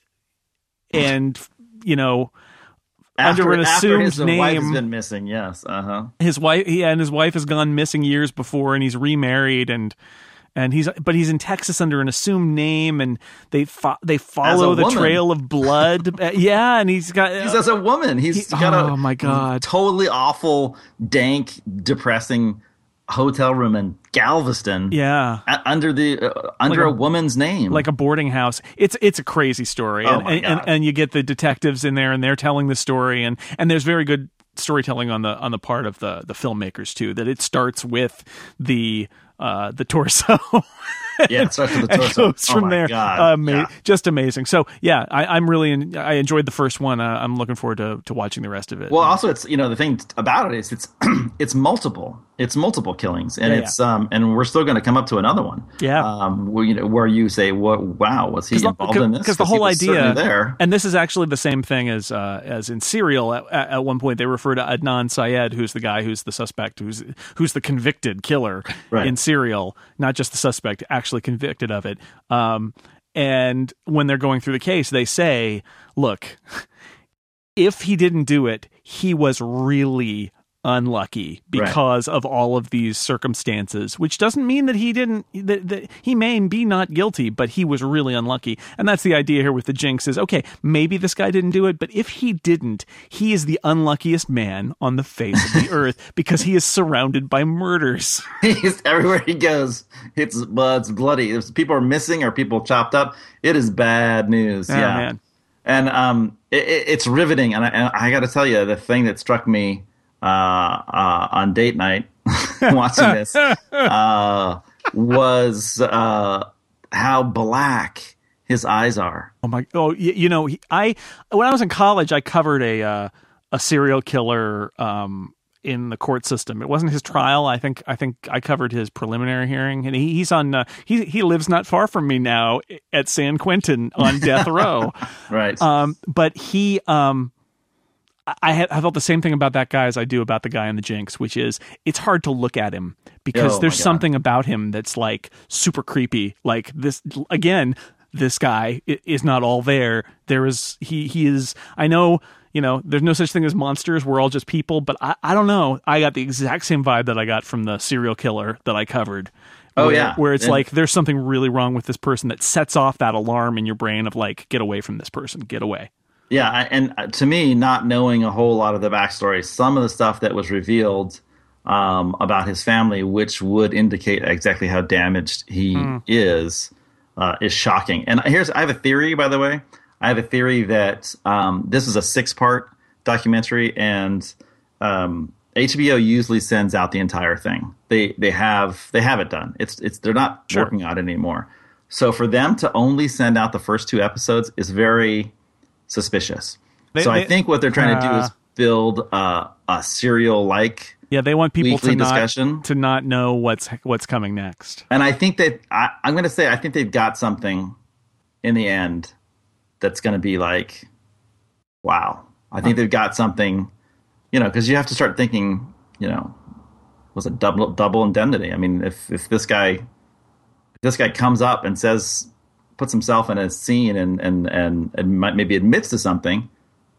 and, you know, after, under an assumed after his name. wife has been missing, yes. Uh-huh. His wife, yeah, and his wife has gone missing years before, and he's remarried, and and he's but he's in Texas under an assumed name, and they fo- they follow the woman. trail of blood. uh, yeah, and he's got He's as a woman. He's he, got a oh my god, totally awful, dank, depressing hotel room in Galveston. Yeah, a- under the uh, under like a, a woman's name, like a boarding house. It's it's a crazy story, oh and, my and, God. and and you get the detectives in there, and they're telling the story, and and there's very good storytelling on the on the part of the the filmmakers too. That it starts with the uh, the torso. Yeah, it starts with the and torso. goes Oh from my there. God. Ama- Yeah. Just amazing. So yeah, I, I'm really in, I enjoyed the first one. Uh, I'm looking forward to, to watching the rest of it. Well, also, it's you know the thing about it is it's it's multiple. It's multiple killings, and Yeah, it's um and we're still going to come up to another one. Yeah. Um, where you know where you say, "What? Wow, was he involved in this?" Because the he whole was idea certainly there. and this is actually the same thing as uh, as in Serial. At, at one point, they refer to Adnan Syed, who's the guy who's the suspect, who's who's the convicted killer Right. in Serial, not just the suspect, actually convicted of it. Um, and when they're going through the case, they say, look, if he didn't do it, he was really unlucky because right. of all of these circumstances, which doesn't mean that he didn't, that, that he may be not guilty, but he was really unlucky. And that's the idea here with the jinx is, okay, maybe this guy didn't do it, but if he didn't, he is the unluckiest man on the face of the earth because he is surrounded by murders. He's everywhere he goes. It's, well, it's bloody. If people are missing or people chopped up, it is bad news. Oh, yeah. Man. And um, it, it's riveting. And I, and I got to tell you, the thing that struck me uh, uh, on date night watching this uh, was uh, how black his eyes are. Oh my! Oh, you, you know, he, I when I was in college, I covered a uh, a serial killer um, in the court system. It wasn't his trial. I think I think I covered his preliminary hearing, and he, he's on. Uh, he he lives not far from me now at San Quentin on death row. Right. Um, but he. Um, I, have, I felt the same thing about that guy as I do about the guy in the Jinx, which is it's hard to look at him because oh, there's something about him that's like super creepy. Like this again, this guy is not all there. There is he he is. I know you know there's no such thing as monsters. We're all just people. But I I don't know. I got the exact same vibe that I got from the serial killer that I covered. Oh where, yeah, where it's and, like there's something really wrong with this person that sets off that alarm in your brain of like get away from this person, get away. Yeah, and to me, not knowing a whole lot of the backstory, some of the stuff that was revealed um, about his family, which would indicate exactly how damaged he mm. is, uh, is shocking. And here's, I have a theory, by the way. I have a theory that um, this is a six-part documentary, and um, H B O usually sends out the entire thing. They they have they have it done. It's it's they're not sure. working on it anymore. So for them to only send out the first two episodes is very suspicious. They, so they, I think what they're trying uh, to do is build uh, a serial-like yeah, they want people weekly to not, discussion. to not know what's what's coming next. And I think that I, I'm going to say I think they've got something in the end that's going to be like, wow. I think they've got something, you know, because you have to start thinking, you know, was it double double indemnity? I mean, if if this guy if this guy comes up and says. Puts himself in a scene and and and, and might, maybe admits to something,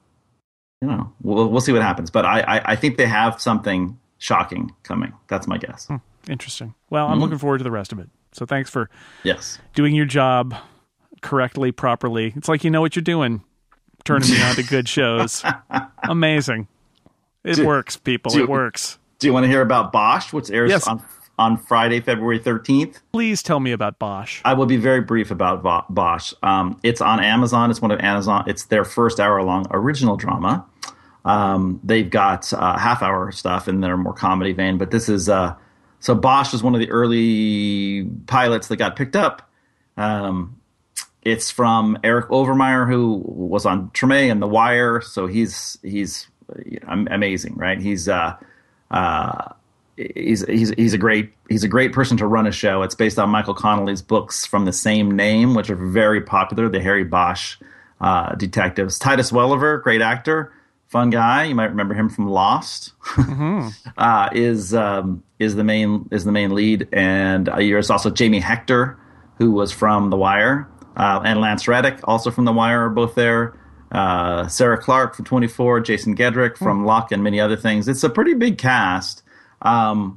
you know, we'll we'll see what happens. But I, I, I think they have something shocking coming. That's my guess. Hmm, interesting. Well, I'm mm-hmm. looking forward to the rest of it. So thanks for yes doing your job correctly, properly. It's like you know what you're doing, turning me on to good shows. Amazing. It do, works, people. Do, it works. Do you want to hear about Bosch, which airs yes. on on Friday, February thirteenth. Please tell me about Bosch. I will be very brief about Bosch. Um, it's on Amazon. It's one of Amazon. It's their first hour-long original drama. Um, they've got uh, half-hour stuff in their more comedy vein, but this is uh, so Bosch was one of the early pilots that got picked up. Um, it's from Eric Overmyer, who was on Treme and The Wire, so he's he's amazing, right? He's uh, uh, He's he's he's a great he's a great person to run a show. It's based on Michael Connelly's books from the same name, which are very popular. The Harry Bosch uh, detectives. Titus Welliver, great actor, fun guy. You might remember him from Lost. Mm-hmm. uh, is um, is the main is the main lead, and uh, there's also Jamie Hector, who was from The Wire, uh, and Lance Reddick, also from The Wire, are both there. Uh, Sarah Clark from twenty-four, Jason Gedrick from mm. Luck, and many other things. It's a pretty big cast. Um,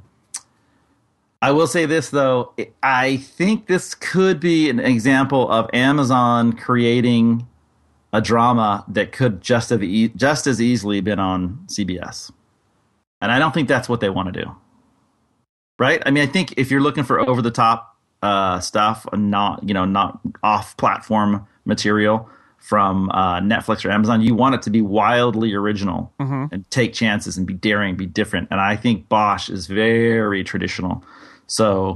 I will say this, though. I think this could be an example of Amazon creating a drama that could just have e- just as easily been on C B S. And I don't think that's what they want to do. Right? I mean, I think if you're looking for over-the-top uh, stuff, not, you know, not off-platform material from uh, Netflix or Amazon, you want it to be wildly original mm-hmm. and take chances and be daring, be different. And I think Bosch is very traditional. So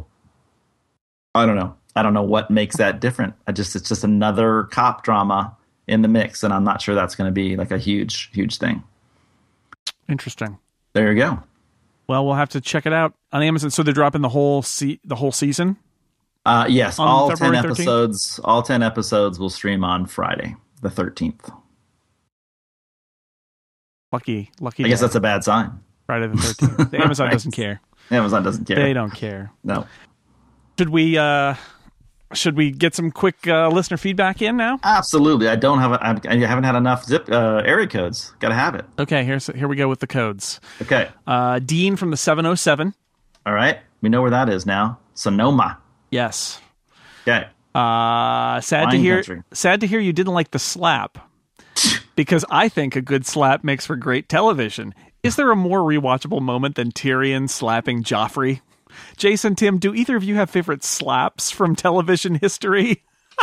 I don't know. I don't know what makes that different. I just it's just another cop drama in the mix, and I'm not sure that's going to be like a huge, huge thing. Interesting. There you go. Well, we'll have to check it out on Amazon. So they're dropping the whole se- the whole season. Uh, yes, all February ten episodes. All ten episodes will stream on Friday, the thirteenth. Lucky, lucky. I guess that's a bad sign. Friday the thirteenth. Amazon right. doesn't care. Amazon doesn't care. They don't care. No. Should we? Uh, Should we get some quick uh, listener feedback in now? Absolutely. I don't have. A, I haven't had enough zip uh, area codes. Got to have it. Okay, here's here we go with the codes. Okay. Uh, Dean from the seven oh seven. All right. We know where that is now. Sonoma. Yes. Okay. Uh, sad Wine to hear. country. Sad to hear you didn't like the slap, because I think a good slap makes for great television. Is there a more rewatchable moment than Tyrion slapping Joffrey? Jason, Tim, do either of you have favorite slaps from television history?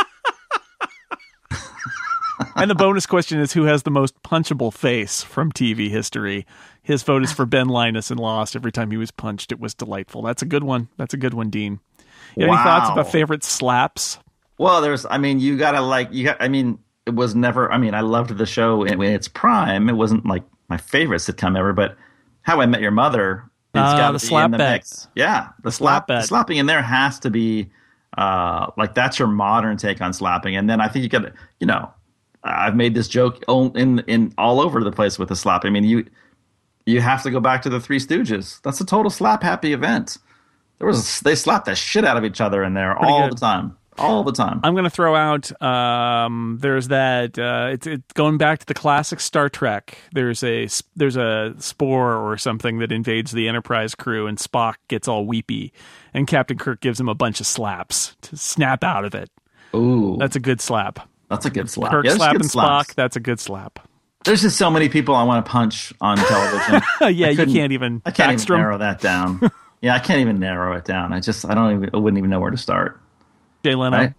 And the bonus question is, who has the most punchable face from T V history? His vote is for Ben Linus in Lost. Every time he was punched, it was delightful. That's a good one. That's a good one, Dean. You have Wow. any thoughts about favorite slaps? Well, there's. I mean, you gotta like. You got. I mean, it was never. I mean, I loved the show in, in its prime. It wasn't like my favorite sitcom ever, but How I Met Your Mother. It's Uh, got the to be slap in the bet. mix. Yeah, the slap slap, the bet. slapping in there has to be uh, like that's your modern take on slapping. And then I think you got to, you know, I've made this joke all- in in all over the place with the slap. I mean, you you have to go back to the Three Stooges. That's a total slap happy event. There was they slapped the shit out of each other in there Pretty all good. the time, all the time. I'm going to throw out, um, there's that, uh, it's, it's going back to the classic Star Trek. There's a, there's a spore or something that invades the Enterprise crew, and Spock gets all weepy, and Captain Kirk gives him a bunch of slaps to snap out of it. Ooh, That's a good slap. that's a good slap. Kirk Yeah, there's slapping good slaps. Spock, that's a good slap. There's just so many people I want to punch on television. Yeah, I you couldn't- can't even I can't even Backstrom. narrow that down. Yeah, I can't even narrow it down. I just, I don't even, I wouldn't even know where to start. Jay Leno. Right?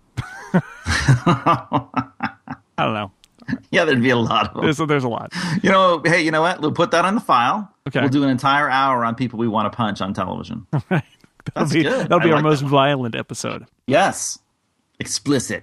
I don't know. Yeah, there'd be a lot of them. There's, there's a lot. You know, hey, you know what? We'll put that on the file. Okay. We'll do an entire hour on people we want to punch on television. That'll That's be, good. that'll be I our like most that. violent episode. Yes. Explicit.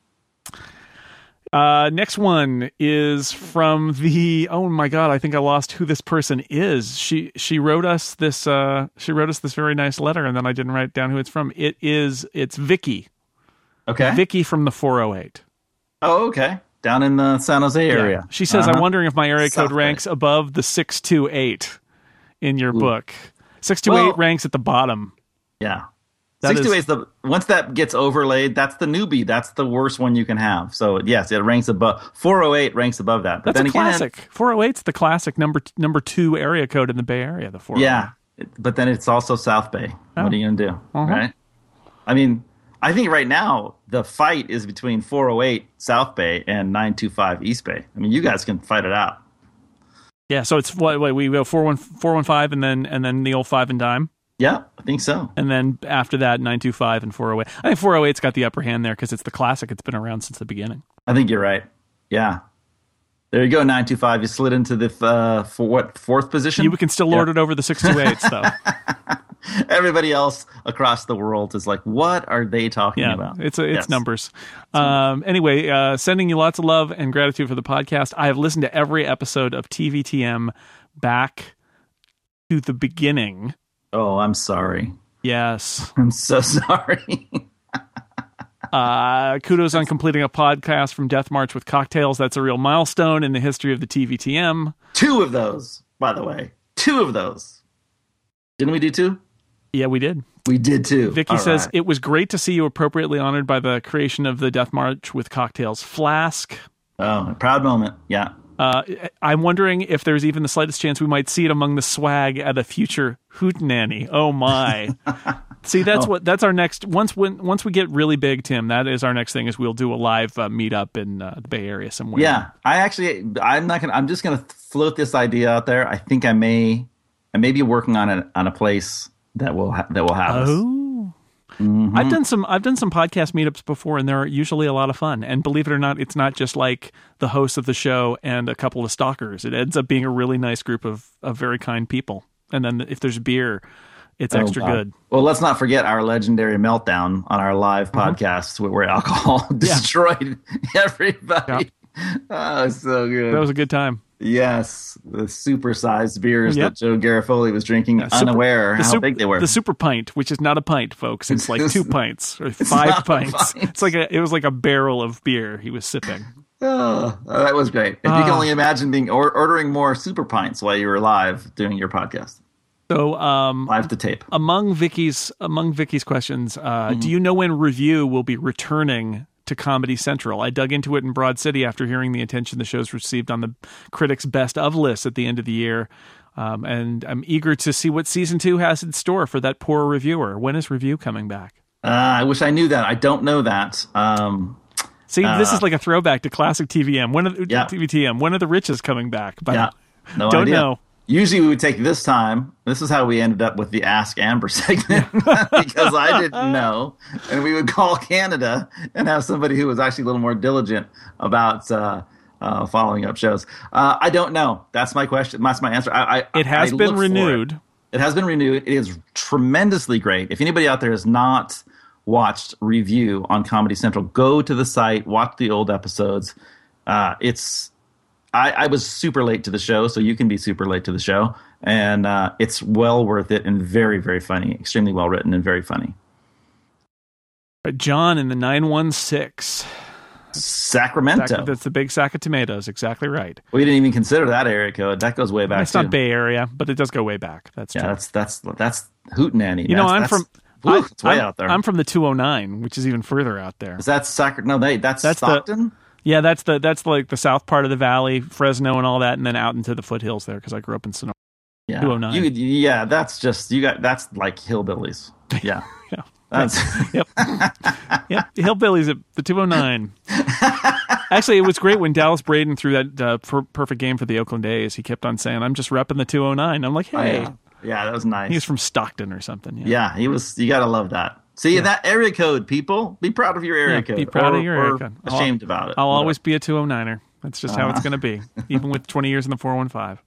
Uh, next one is from the, oh my God, I think I lost who this person is. She, she wrote us this, uh, she wrote us this very nice letter, and then I didn't write down who it's from. It is, it's Vicky. Okay. Vicky from the four oh eight. Oh, okay. Down in the San Jose area. She says, Uh-huh. I'm wondering if my area South code Bay. ranks above the six two eight in your book. six two eight Well- ranks at the bottom. Yeah. That six two eight is- is the once that gets overlaid, that's the newbie. That's the worst one you can have. So yes, it ranks above. four oh eight ranks above that. But That's then a again, classic. four oh eight's the classic number number two area code in the Bay Area, the four oh eight. yeah. But then it's also South Bay. Oh. What are you gonna do, Uh-huh. right? I mean, I think right now the fight is between four oh eight South Bay and nine two five East Bay. I mean, you guys can fight it out. Yeah, so it's what, what we go four one four one five and then and then the old five and dime. Yeah, I think so. And then after that, nine two five and four oh eight. I think four oh eight's got the upper hand there because it's the classic. It's been around since the beginning. I think you're right. Yeah. There you go, nine two five. You slid into the uh, for what fourth position? You can still lord it over the six two eights, though. Everybody else across the world is like, what are they talking Yeah, about? it's it's Yes. numbers. Um, anyway, uh, sending you lots of love and gratitude for the podcast. I have listened to every episode of T V T M back to the beginning. Oh, I'm sorry. Yes. I'm so sorry. Uh, kudos on completing a podcast from Death March with cocktails. That's a real milestone in the history of the T V T M. Two of those, by the way. Two of those. Didn't we do two? Yeah, we did. We did too. Vicky All says, right. it was great to see you appropriately honored by the creation of the Death March with cocktails flask. Oh, a proud moment. Yeah. Uh, I'm wondering if there's even the slightest chance we might see it among the swag at a future Hootenanny. Oh my! See, that's Oh. what that's our next. Once when once we get really big, Tim, that is our next thing. Is we'll do a live uh, meetup in uh, the Bay Area somewhere. Yeah. I actually, I'm not going to, I'm just going to float this idea out there. I think I may, I may be working on a, on a place that will, ha- that will have us. Oh. Mhm. I've done some I've done some podcast meetups before, and they're usually a lot of fun. And believe it or not, it's not just like the host of the show and a couple of stalkers. It ends up being a really nice group of, of very kind people. And then if there's beer, it's Oh, extra God. good. Well, let's not forget our legendary meltdown on our live Mm-hmm. podcasts where, where alcohol destroyed everybody. Oh, it's so good. That was a good time. Yes, the supersized beers Yep. that Joe Garofoli was drinking, super- unaware The how super, big they were. The super pint, which is not a pint, folks. It's like two pints or five not a pints. pint. It's like a, it was like a barrel of beer he was sipping. Oh, that was great. If you Ah. can only imagine being or, ordering more super pints while you were live doing your podcast. So, um, live to tape. Among Vicky's among Vicky's questions, uh, Mm-hmm. do you know when Review will be returning to Comedy Central? I dug into it in Broad City after hearing the attention the show's received on the critics' best of list at the end of the year, um, and I'm eager to see what season two has in store for that poor reviewer. When is Review coming back? Uh, I wish I knew that. I don't know that. Um, See, uh, this is like a throwback to classic T V M. When are the, yeah. T V T M? When are the riches coming back? But yeah, no don't idea. know. Usually we would take this time. This is how we ended up with the Ask Amber segment because I didn't know. And we would call Canada and have somebody who was actually a little more diligent about uh, uh, following up shows. Uh, I don't know. That's my question. That's my answer. I, I, It has I been look for renewed. It. it has been renewed. It is tremendously great. If anybody out there has not watched Review on Comedy Central, go to the site, watch the old episodes. Uh, it's... I, I was super late to the show, so you can be super late to the show. And uh, it's well worth it and very, very funny. Extremely well written and very funny. John in the nine one six. Sacramento. Sac- that's the big sack of tomatoes. Exactly right. We didn't even consider that area code. That goes way back. It's too. not Bay Area, but it does go way back. That's yeah. true. That's that's that's hootenanny. You know, that's, I'm that's, from. Whew, I, it's way I'm, out there. I'm from the two oh nine, which is even further out there. Is that Sac? No, they, that's, That's the- Stockton. Yeah, that's the that's like the south part of the valley, Fresno, and all that, and then out into the foothills there because I grew up in Sonora. Yeah. two oh nine. You, yeah, that's just you got. That's like hillbillies. Yeah. Yeah. That's Yep. Yep. The hillbillies at the two oh nine. Actually, it was great when Dallas Braden threw that uh, per- perfect game for the Oakland A's. He kept on saying, "I'm just repping the two oh nine." I'm like, "Hey." Oh, yeah. yeah, that was nice. He was from Stockton or something. Yeah. Yeah, he was. You gotta love that. See Yeah. that area code, people. Be proud of your area Yeah, code. be proud or, of your area or code. Ashamed I'll, about it. I'll Whatever. always be a two oh niner. That's just how it's Uh-huh. going to be, even with twenty years in the four one five.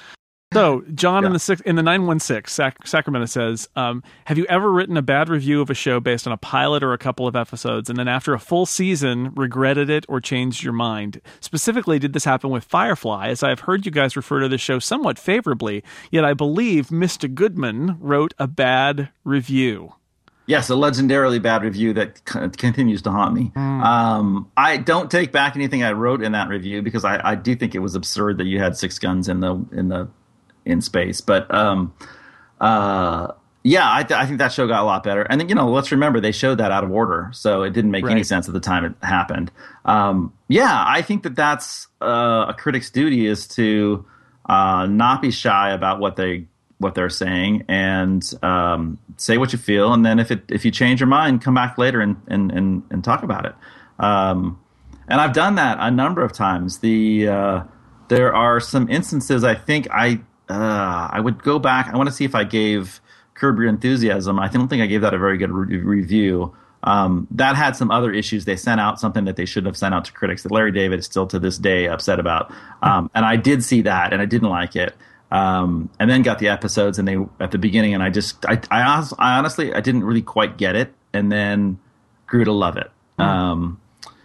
So, John Yeah. in the six, in the nine one six, Sac- Sacramento says, um, have you ever written a bad review of a show based on a pilot or a couple of episodes, and then after a full season regretted it or changed your mind? Specifically, did this happen with Firefly, as I've heard you guys refer to the show somewhat favorably, yet I believe Mister Goodman wrote a bad review. Yes, a legendarily bad review that c- continues to haunt me. Mm. Um, I don't take back anything I wrote in that review because I, I do think it was absurd that you had six guns in the in the in space. But um, uh, yeah, I, th- I think that show got a lot better. And then, you know, let's remember they showed that out of order, so it didn't make any Right. sense at the time it happened. Um, yeah, I think that that's uh, a critic's duty is to uh, not be shy about what they. what they're saying and um, say what you feel. And then if it, if you change your mind, come back later and, and, and, and talk about it. Um, and I've done that a number of times. The, uh, there are some instances I think I, uh, I would go back. I want to see if I gave Curb Your Enthusiasm. I don't think I gave that a very good re- review. Um, that had some other issues. They sent out something that they shouldn't have sent out to critics that Larry David is still to this day upset about. Um, and I did see that and I didn't like it. Um, and then got the episodes and they at the beginning and I just I, I, honest, I honestly I didn't really quite get it and then grew to love it. Mm. Um,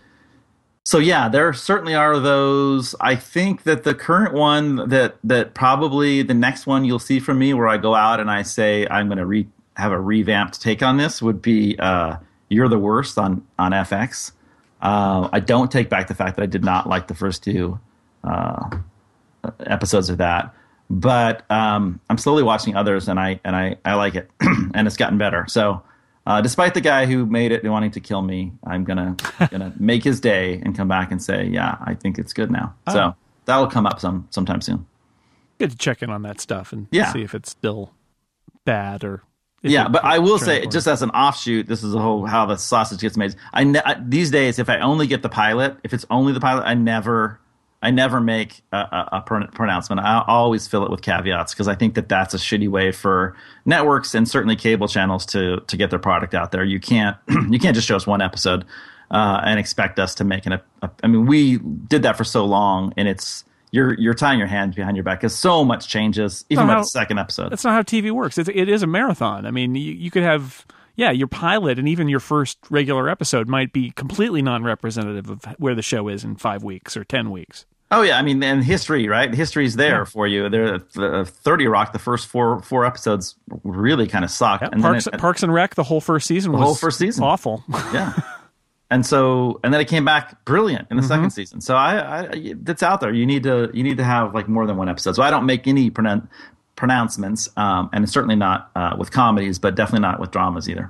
so yeah, there certainly are those. I think that the current one that that probably the next one you'll see from me where I go out and I say I'm going to re- have a revamped take on this would be uh, You're the Worst on on F X. Uh, I don't take back the fact that I did not like the first two uh, episodes of that. But um, I'm slowly watching others, and I and I, I like it, and it's gotten better. So, uh, despite the guy who made it wanting to kill me, I'm gonna gonna make his day and come back and say, yeah, I think it's good now. Oh. So that'll come up some sometime soon. Good to check in on that stuff and yeah. see if it's still bad or. Yeah, but I will say, just as an offshoot, this is a whole how the sausage gets made. I, ne- I these days, if I only get the pilot, if it's only the pilot, I never. I never make a, a, a pronouncement. I always fill it with caveats because I think that that's a shitty way for networks and certainly cable channels to to get their product out there. You can't you can't just show us one episode uh, and expect us to make an. A, a, I mean, we did that for so long, and it's you're you're tying your hands behind your back because so much changes even by the second episode. That's not how T V works. It's, it is a marathon. I mean, you, you could have. Yeah, your pilot and even your first regular episode might be completely non-representative of where the show is in five weeks or ten weeks. Oh yeah, I mean, and history, right? History's there yeah. for you. There, uh, thirty Rock, the first four four episodes really kind of sucked. Yeah, and Parks, then it, Parks and Rec, the whole first season the was whole first season awful. Yeah, and so and then it came back brilliant in the mm-hmm. second season. So I, I, it's out there. You need to you need to have like more than one episode. So I don't make any pronoun- pronouncements, um, and certainly not uh, with comedies, but definitely not with dramas either.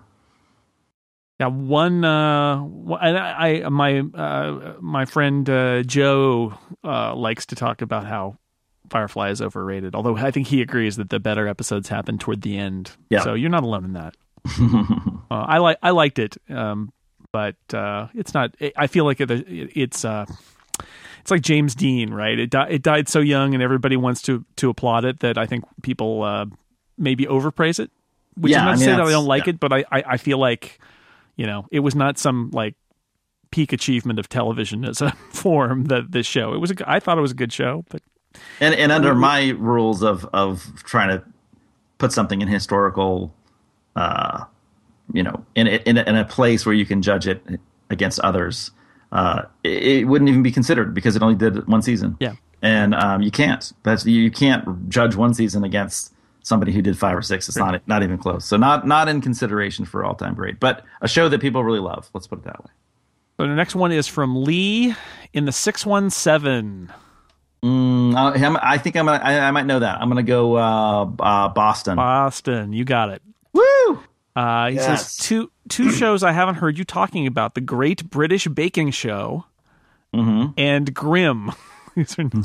Yeah, one. Uh, I, I my uh, my friend uh, Joe uh, likes to talk about how Firefly is overrated. Although I think he agrees that the better episodes happen toward the end. Yeah. So you're not alone in that. uh, I like I liked it, um, but uh, it's not. I feel like it, it's uh, it's like James Dean, right? It di- it died so young, and everybody wants to to applaud it. That I think people uh, maybe overpraise it. Which Yeah, is not I to mean, say that I that's- don't like yeah. it, but I, I, I feel like, you know, it was not some like peak achievement of television as a form, that this show. It was a, I thought it was a good show, but And and under my rules of of trying to put something in historical, uh, you know, in a- in a, in a place where you can judge it against others, uh, it, it wouldn't even be considered because it only did one season. Yeah. And um, you can't. That's you can't judge one season against somebody who did five or six. It's not not even close. So not not in consideration for all time great, but a show that people really love. Let's put it that way. So the next one is from Lee in the six one seven. Mm, I, I'm- I think I'm gonna, I, I might know that. I'm gonna go uh, uh, Boston. Boston, you got it. Woo! Uh, he Yes. says two two shows I haven't heard you talking about: The Great British Baking Show Mm-hmm. and Grimm. These are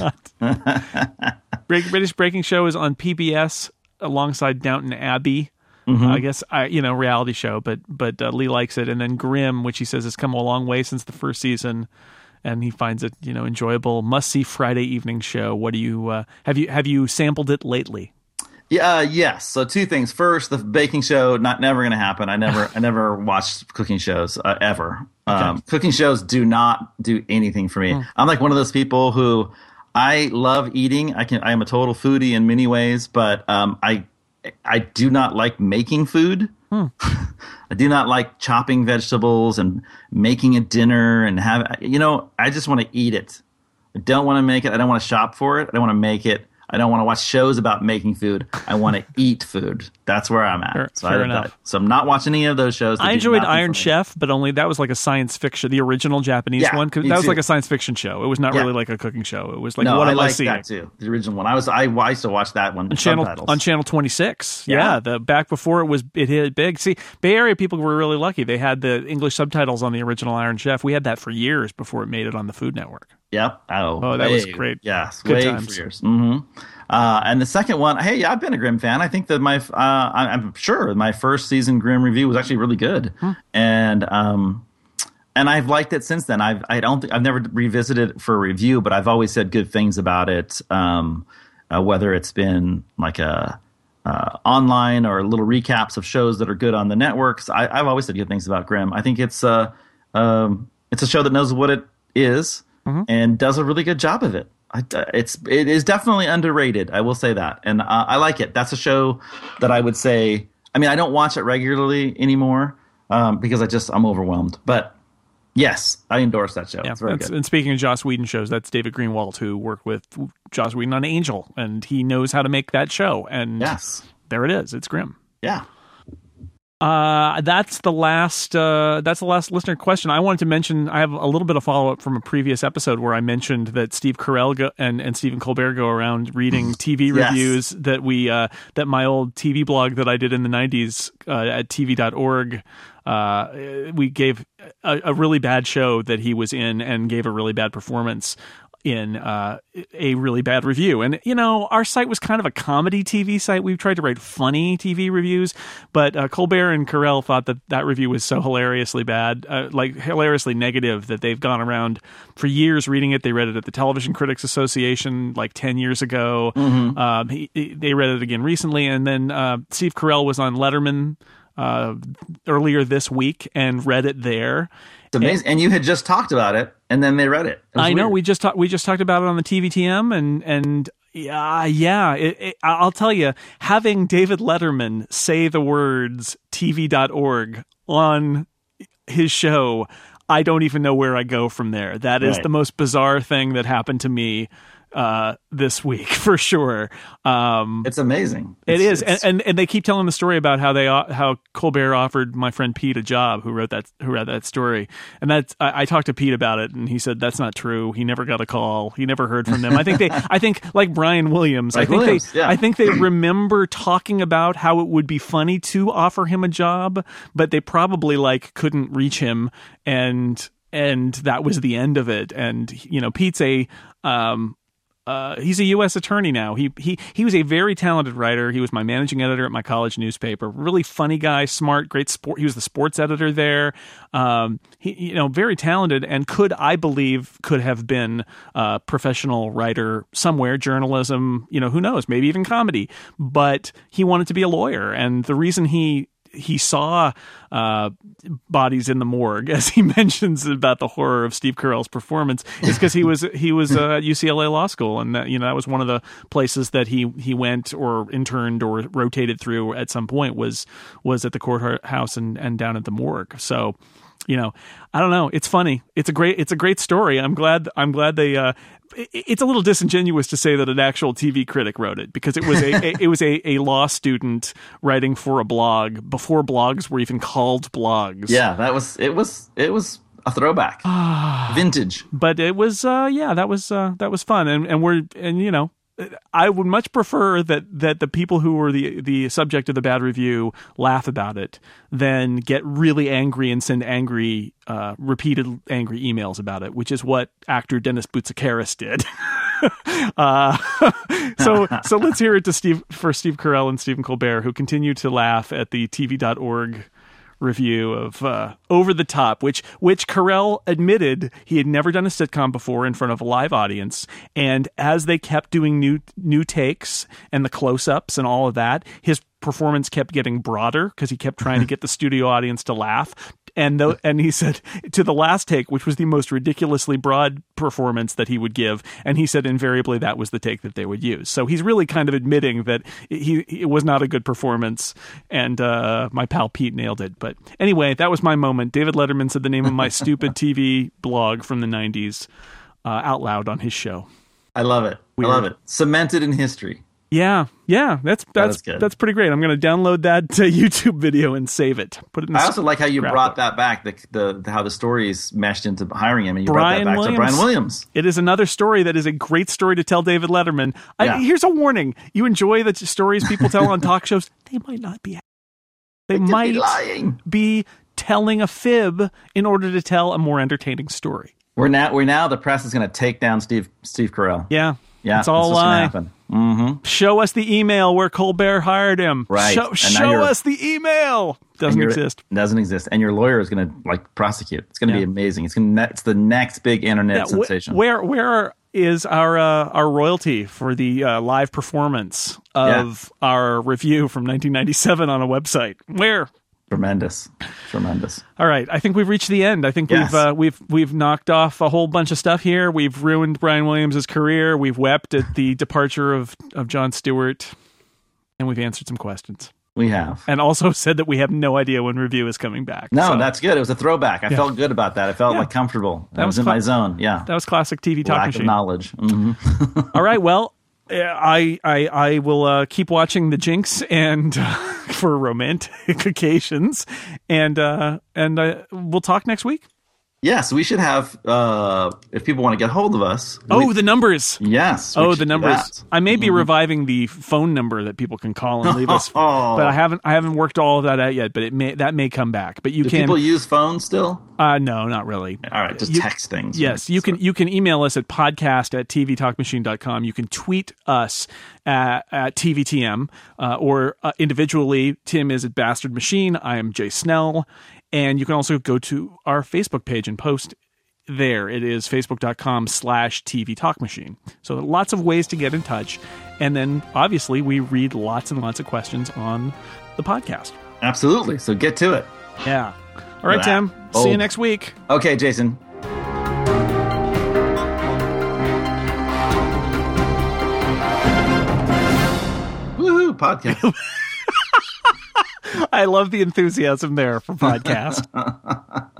not. Great British Baking Show is on P B S alongside Downton Abbey. Mm-hmm. I guess I you know reality show, but but uh, Lee likes it. And then Grimm, which he says has come a long way since the first season, and he finds it you know enjoyable, must see Friday evening show. What do you uh, have you have you sampled it lately? Yeah, uh, yes. So two things. First, the baking show, not never going to happen. I never, I never watched cooking shows uh, ever. Um, Okay. Cooking shows do not do anything for me. I'm like one of those people who I love eating. I can, I am a total foodie in many ways, but um, I, I do not like making food. I do not like chopping vegetables and making a dinner and have, you know, I just want to eat it. I don't want to make it. I don't want to shop for it. I don't want to make it. I don't want to watch shows about making food. I want to eat food. That's where I'm at. Fair- so, fair I, enough. so I'm not watching any of those shows. that I do enjoyed nothing Iron for me. Chef, but only that was like a science fiction, the original Japanese Yeah, one. 'Cause me that was too. like a science fiction show. It was not Yeah. really like a cooking show. It was like, No, what I am I like seeing? that too. The original one. I was I, I used to watch that one. On channel subtitles. on channel twenty-six. Yeah. Yeah. the back before it was it hit big. See, Bay Area people were really lucky. They had the English subtitles on the original Iron Chef. We had that for years before it made it on the Food Network. Yep. Oh, Oh, that was way- great. Yes, Good way times. for years. hmm Uh, and the second one, hey, yeah, I've been a Grimm fan. I think that my, uh, I- I'm sure my first season Grimm review was actually really good, Hmm. and um, and I've liked it since then. I've I don't think I've never revisited it for a review, but I've always said good things about it. Um, uh, whether it's been like a uh, online or little recaps of shows that are good on the networks, I, I've always said good things about Grimm. I think it's uh, um, it's a show that knows what it is Mm-hmm. and does a really good job of it. I, it's it is definitely underrated. I will say that, and uh, I like it. That's a show that I would say. I mean, I don't watch it regularly anymore um, because I just I'm overwhelmed. But yes, I endorse that show. Yeah, It's very that's- good. and speaking of Joss Whedon shows, that's David Greenwald, who worked with Joss Whedon on Angel, and he knows how to make that show. And Yes, there it is. It's Grimm. yeah. Uh, that's the last. Uh, that's the last listener question. I wanted to mention. I have a little bit of follow up from a previous episode where I mentioned that Steve Carell go, and and Stephen Colbert go around reading T V Yes. reviews that we uh, that my old T V blog that I did in the nineties uh, at T V dot org. Uh, we gave a, a really bad show that he was in and gave a really bad performance in uh, a really bad review. And, you know, our site was kind of a comedy T V site. We tried to write funny T V reviews, but uh, Colbert and Carell thought that that review was so hilariously bad, uh, like hilariously negative, that they've gone around for years reading it. They read it at the Television Critics Association like ten years ago. Mm-hmm. Um, he, he- they read it again recently. And then uh, Steve Carell was on Letterman uh, earlier this week and read it there. It's amazing. And you had just talked about it, and then they read it. It was I know weird. we just talked. We just talked about it on the T V T M, and and yeah, yeah. It, it, I'll tell you, having David Letterman say the words T V dot org on his show, I don't even know where I go from there. That is Right. the most bizarre thing that happened to me uh, this week for sure. Um, it's amazing. It it's, is, and, and and they keep telling the story about how they how Colbert offered my friend Pete a job, who wrote that who read that story, and that's I, I talked to Pete about it, and he said that's not true. He never got a call. He never heard from them. I think they, I think like Brian Williams, Brian I think Williams, they, yeah. I think they remember talking about how it would be funny to offer him a job, but they probably like couldn't reach him, and and that was the end of it. And you know, Pete's a um. Uh, he's a U S attorney now. He he he was a very talented writer. He was my managing editor at my college newspaper. Really funny guy, smart, great sport. He was the sports editor there. Um, he you know very talented and could I believe could have been a professional writer somewhere, journalism. You know who knows, maybe even comedy. But he wanted to be a lawyer, and the reason he. He saw uh, bodies in the morgue, as he mentions about the horror of Steve Carell's performance, is because he was he was uh, at U C L A Law School, and that, you know that was one of the places that he he went or interned or rotated through at some point was was at the courthouse and, and down at the morgue. So, you know, I don't know. It's funny. It's a great it's a great story. I'm glad I'm glad they. Uh, It's a little disingenuous to say that an actual T V critic wrote it, because it was a, a it was a, a law student writing for a blog before blogs were even called blogs. Yeah, that was it was it was a throwback, vintage. But it was uh, yeah, that was uh, that was fun, and and we're and you know. I would much prefer that, that the people who were the the subject of the bad review laugh about it than get really angry and send angry, uh, repeated angry emails about it, which is what actor Dennis Boutsikaris did. uh, so so let's hear it to Steve for Steve Carell and Stephen Colbert, who continue to laugh at the T V dot org review of uh, Over the Top, which which Carell admitted he had never done a sitcom before in front of a live audience, and as they kept doing new new takes and the close-ups and all of that, his performance kept getting broader because he kept trying to get the studio audience to laugh. And th- and he said to the last take, which was the most ridiculously broad performance that he would give, and he said invariably that was the take that they would use. So he's really kind of admitting that he it was not a good performance, and uh, my pal Pete nailed it. But anyway, that was my moment. David Letterman said the name of my stupid T V blog from the nineties uh, out loud on his show. I love it. Weird. I love it. Cemented in history. Yeah, yeah, that's that's that that's pretty great. I'm going to download that uh, YouTube video and save it. Put it in. I also like how you brought up. that back. The, the, the how the stories meshed into hiring him, and you Brian brought that back Williams. to Brian Williams. It is another story that is a great story to tell David Letterman. I, Yeah. Here's a warning: you enjoy the stories people tell on talk shows. They might not be. They, They could might be lying. be telling a fib in order to tell a more entertaining story. We're now we're now the press is going to take down Steve Steve Carell. Yeah, Yeah, it's all a that's what's gonna lie. happen. Mm-hmm. Show us the email where Colbert hired him. Right. Show, And now show you're- us the email. Doesn't exist. Doesn't exist, and your lawyer is going to like prosecute. It's going to Yeah. be amazing. It's going to it's the next big internet Yeah, wh- sensation. Where where is our uh, our royalty for the uh, live performance of our review from nineteen ninety-seven on a website? Where? Tremendous, tremendous. All right, I think we've reached the end. I think Yes. we've uh, we've we've knocked off a whole bunch of stuff here. We've ruined Brian Williams' career. We've wept at the departure of of Jon Stewart, and we've answered some questions. We have. And also said that we have no idea when review is coming back. No, So that's good. It was a throwback. I Yeah. felt good about that. I felt Yeah. like comfortable. I That was, was in cla- my zone. Yeah. that was classic T V talk Lack machine. of knowledge. hmm All right, well, uh, I I I will uh, keep watching the Jinx and uh, for romantic occasions, and uh, and uh, we'll talk next week. Yes, we should have. Uh, if people want to get hold of us. Oh, we- the numbers. yes. we Oh, should the do numbers. that. I may be reviving the phone number that people can call and leave us, Oh. but I haven't I haven't worked all of that out yet. But it may that may come back. But you Do can. people use phones still? Uh, no, not really. All right, just You- text things. Yes, you can you can email us at podcast at t v talk machine dot com. You can tweet us at, at T V T M uh, or uh, individually. Tim is at Bastard Machine. I am Jay Snell. And you can also go to our Facebook page and post there. It is facebook.com slash TV Talk Machine. So lots of ways to get in touch. And then obviously we read lots and lots of questions on the podcast. Absolutely. So get to it. Yeah. All right, Wow. Tim. See you Bold. next week. Okay, Jason. Woohoo, podcast. I love the enthusiasm there for podcast.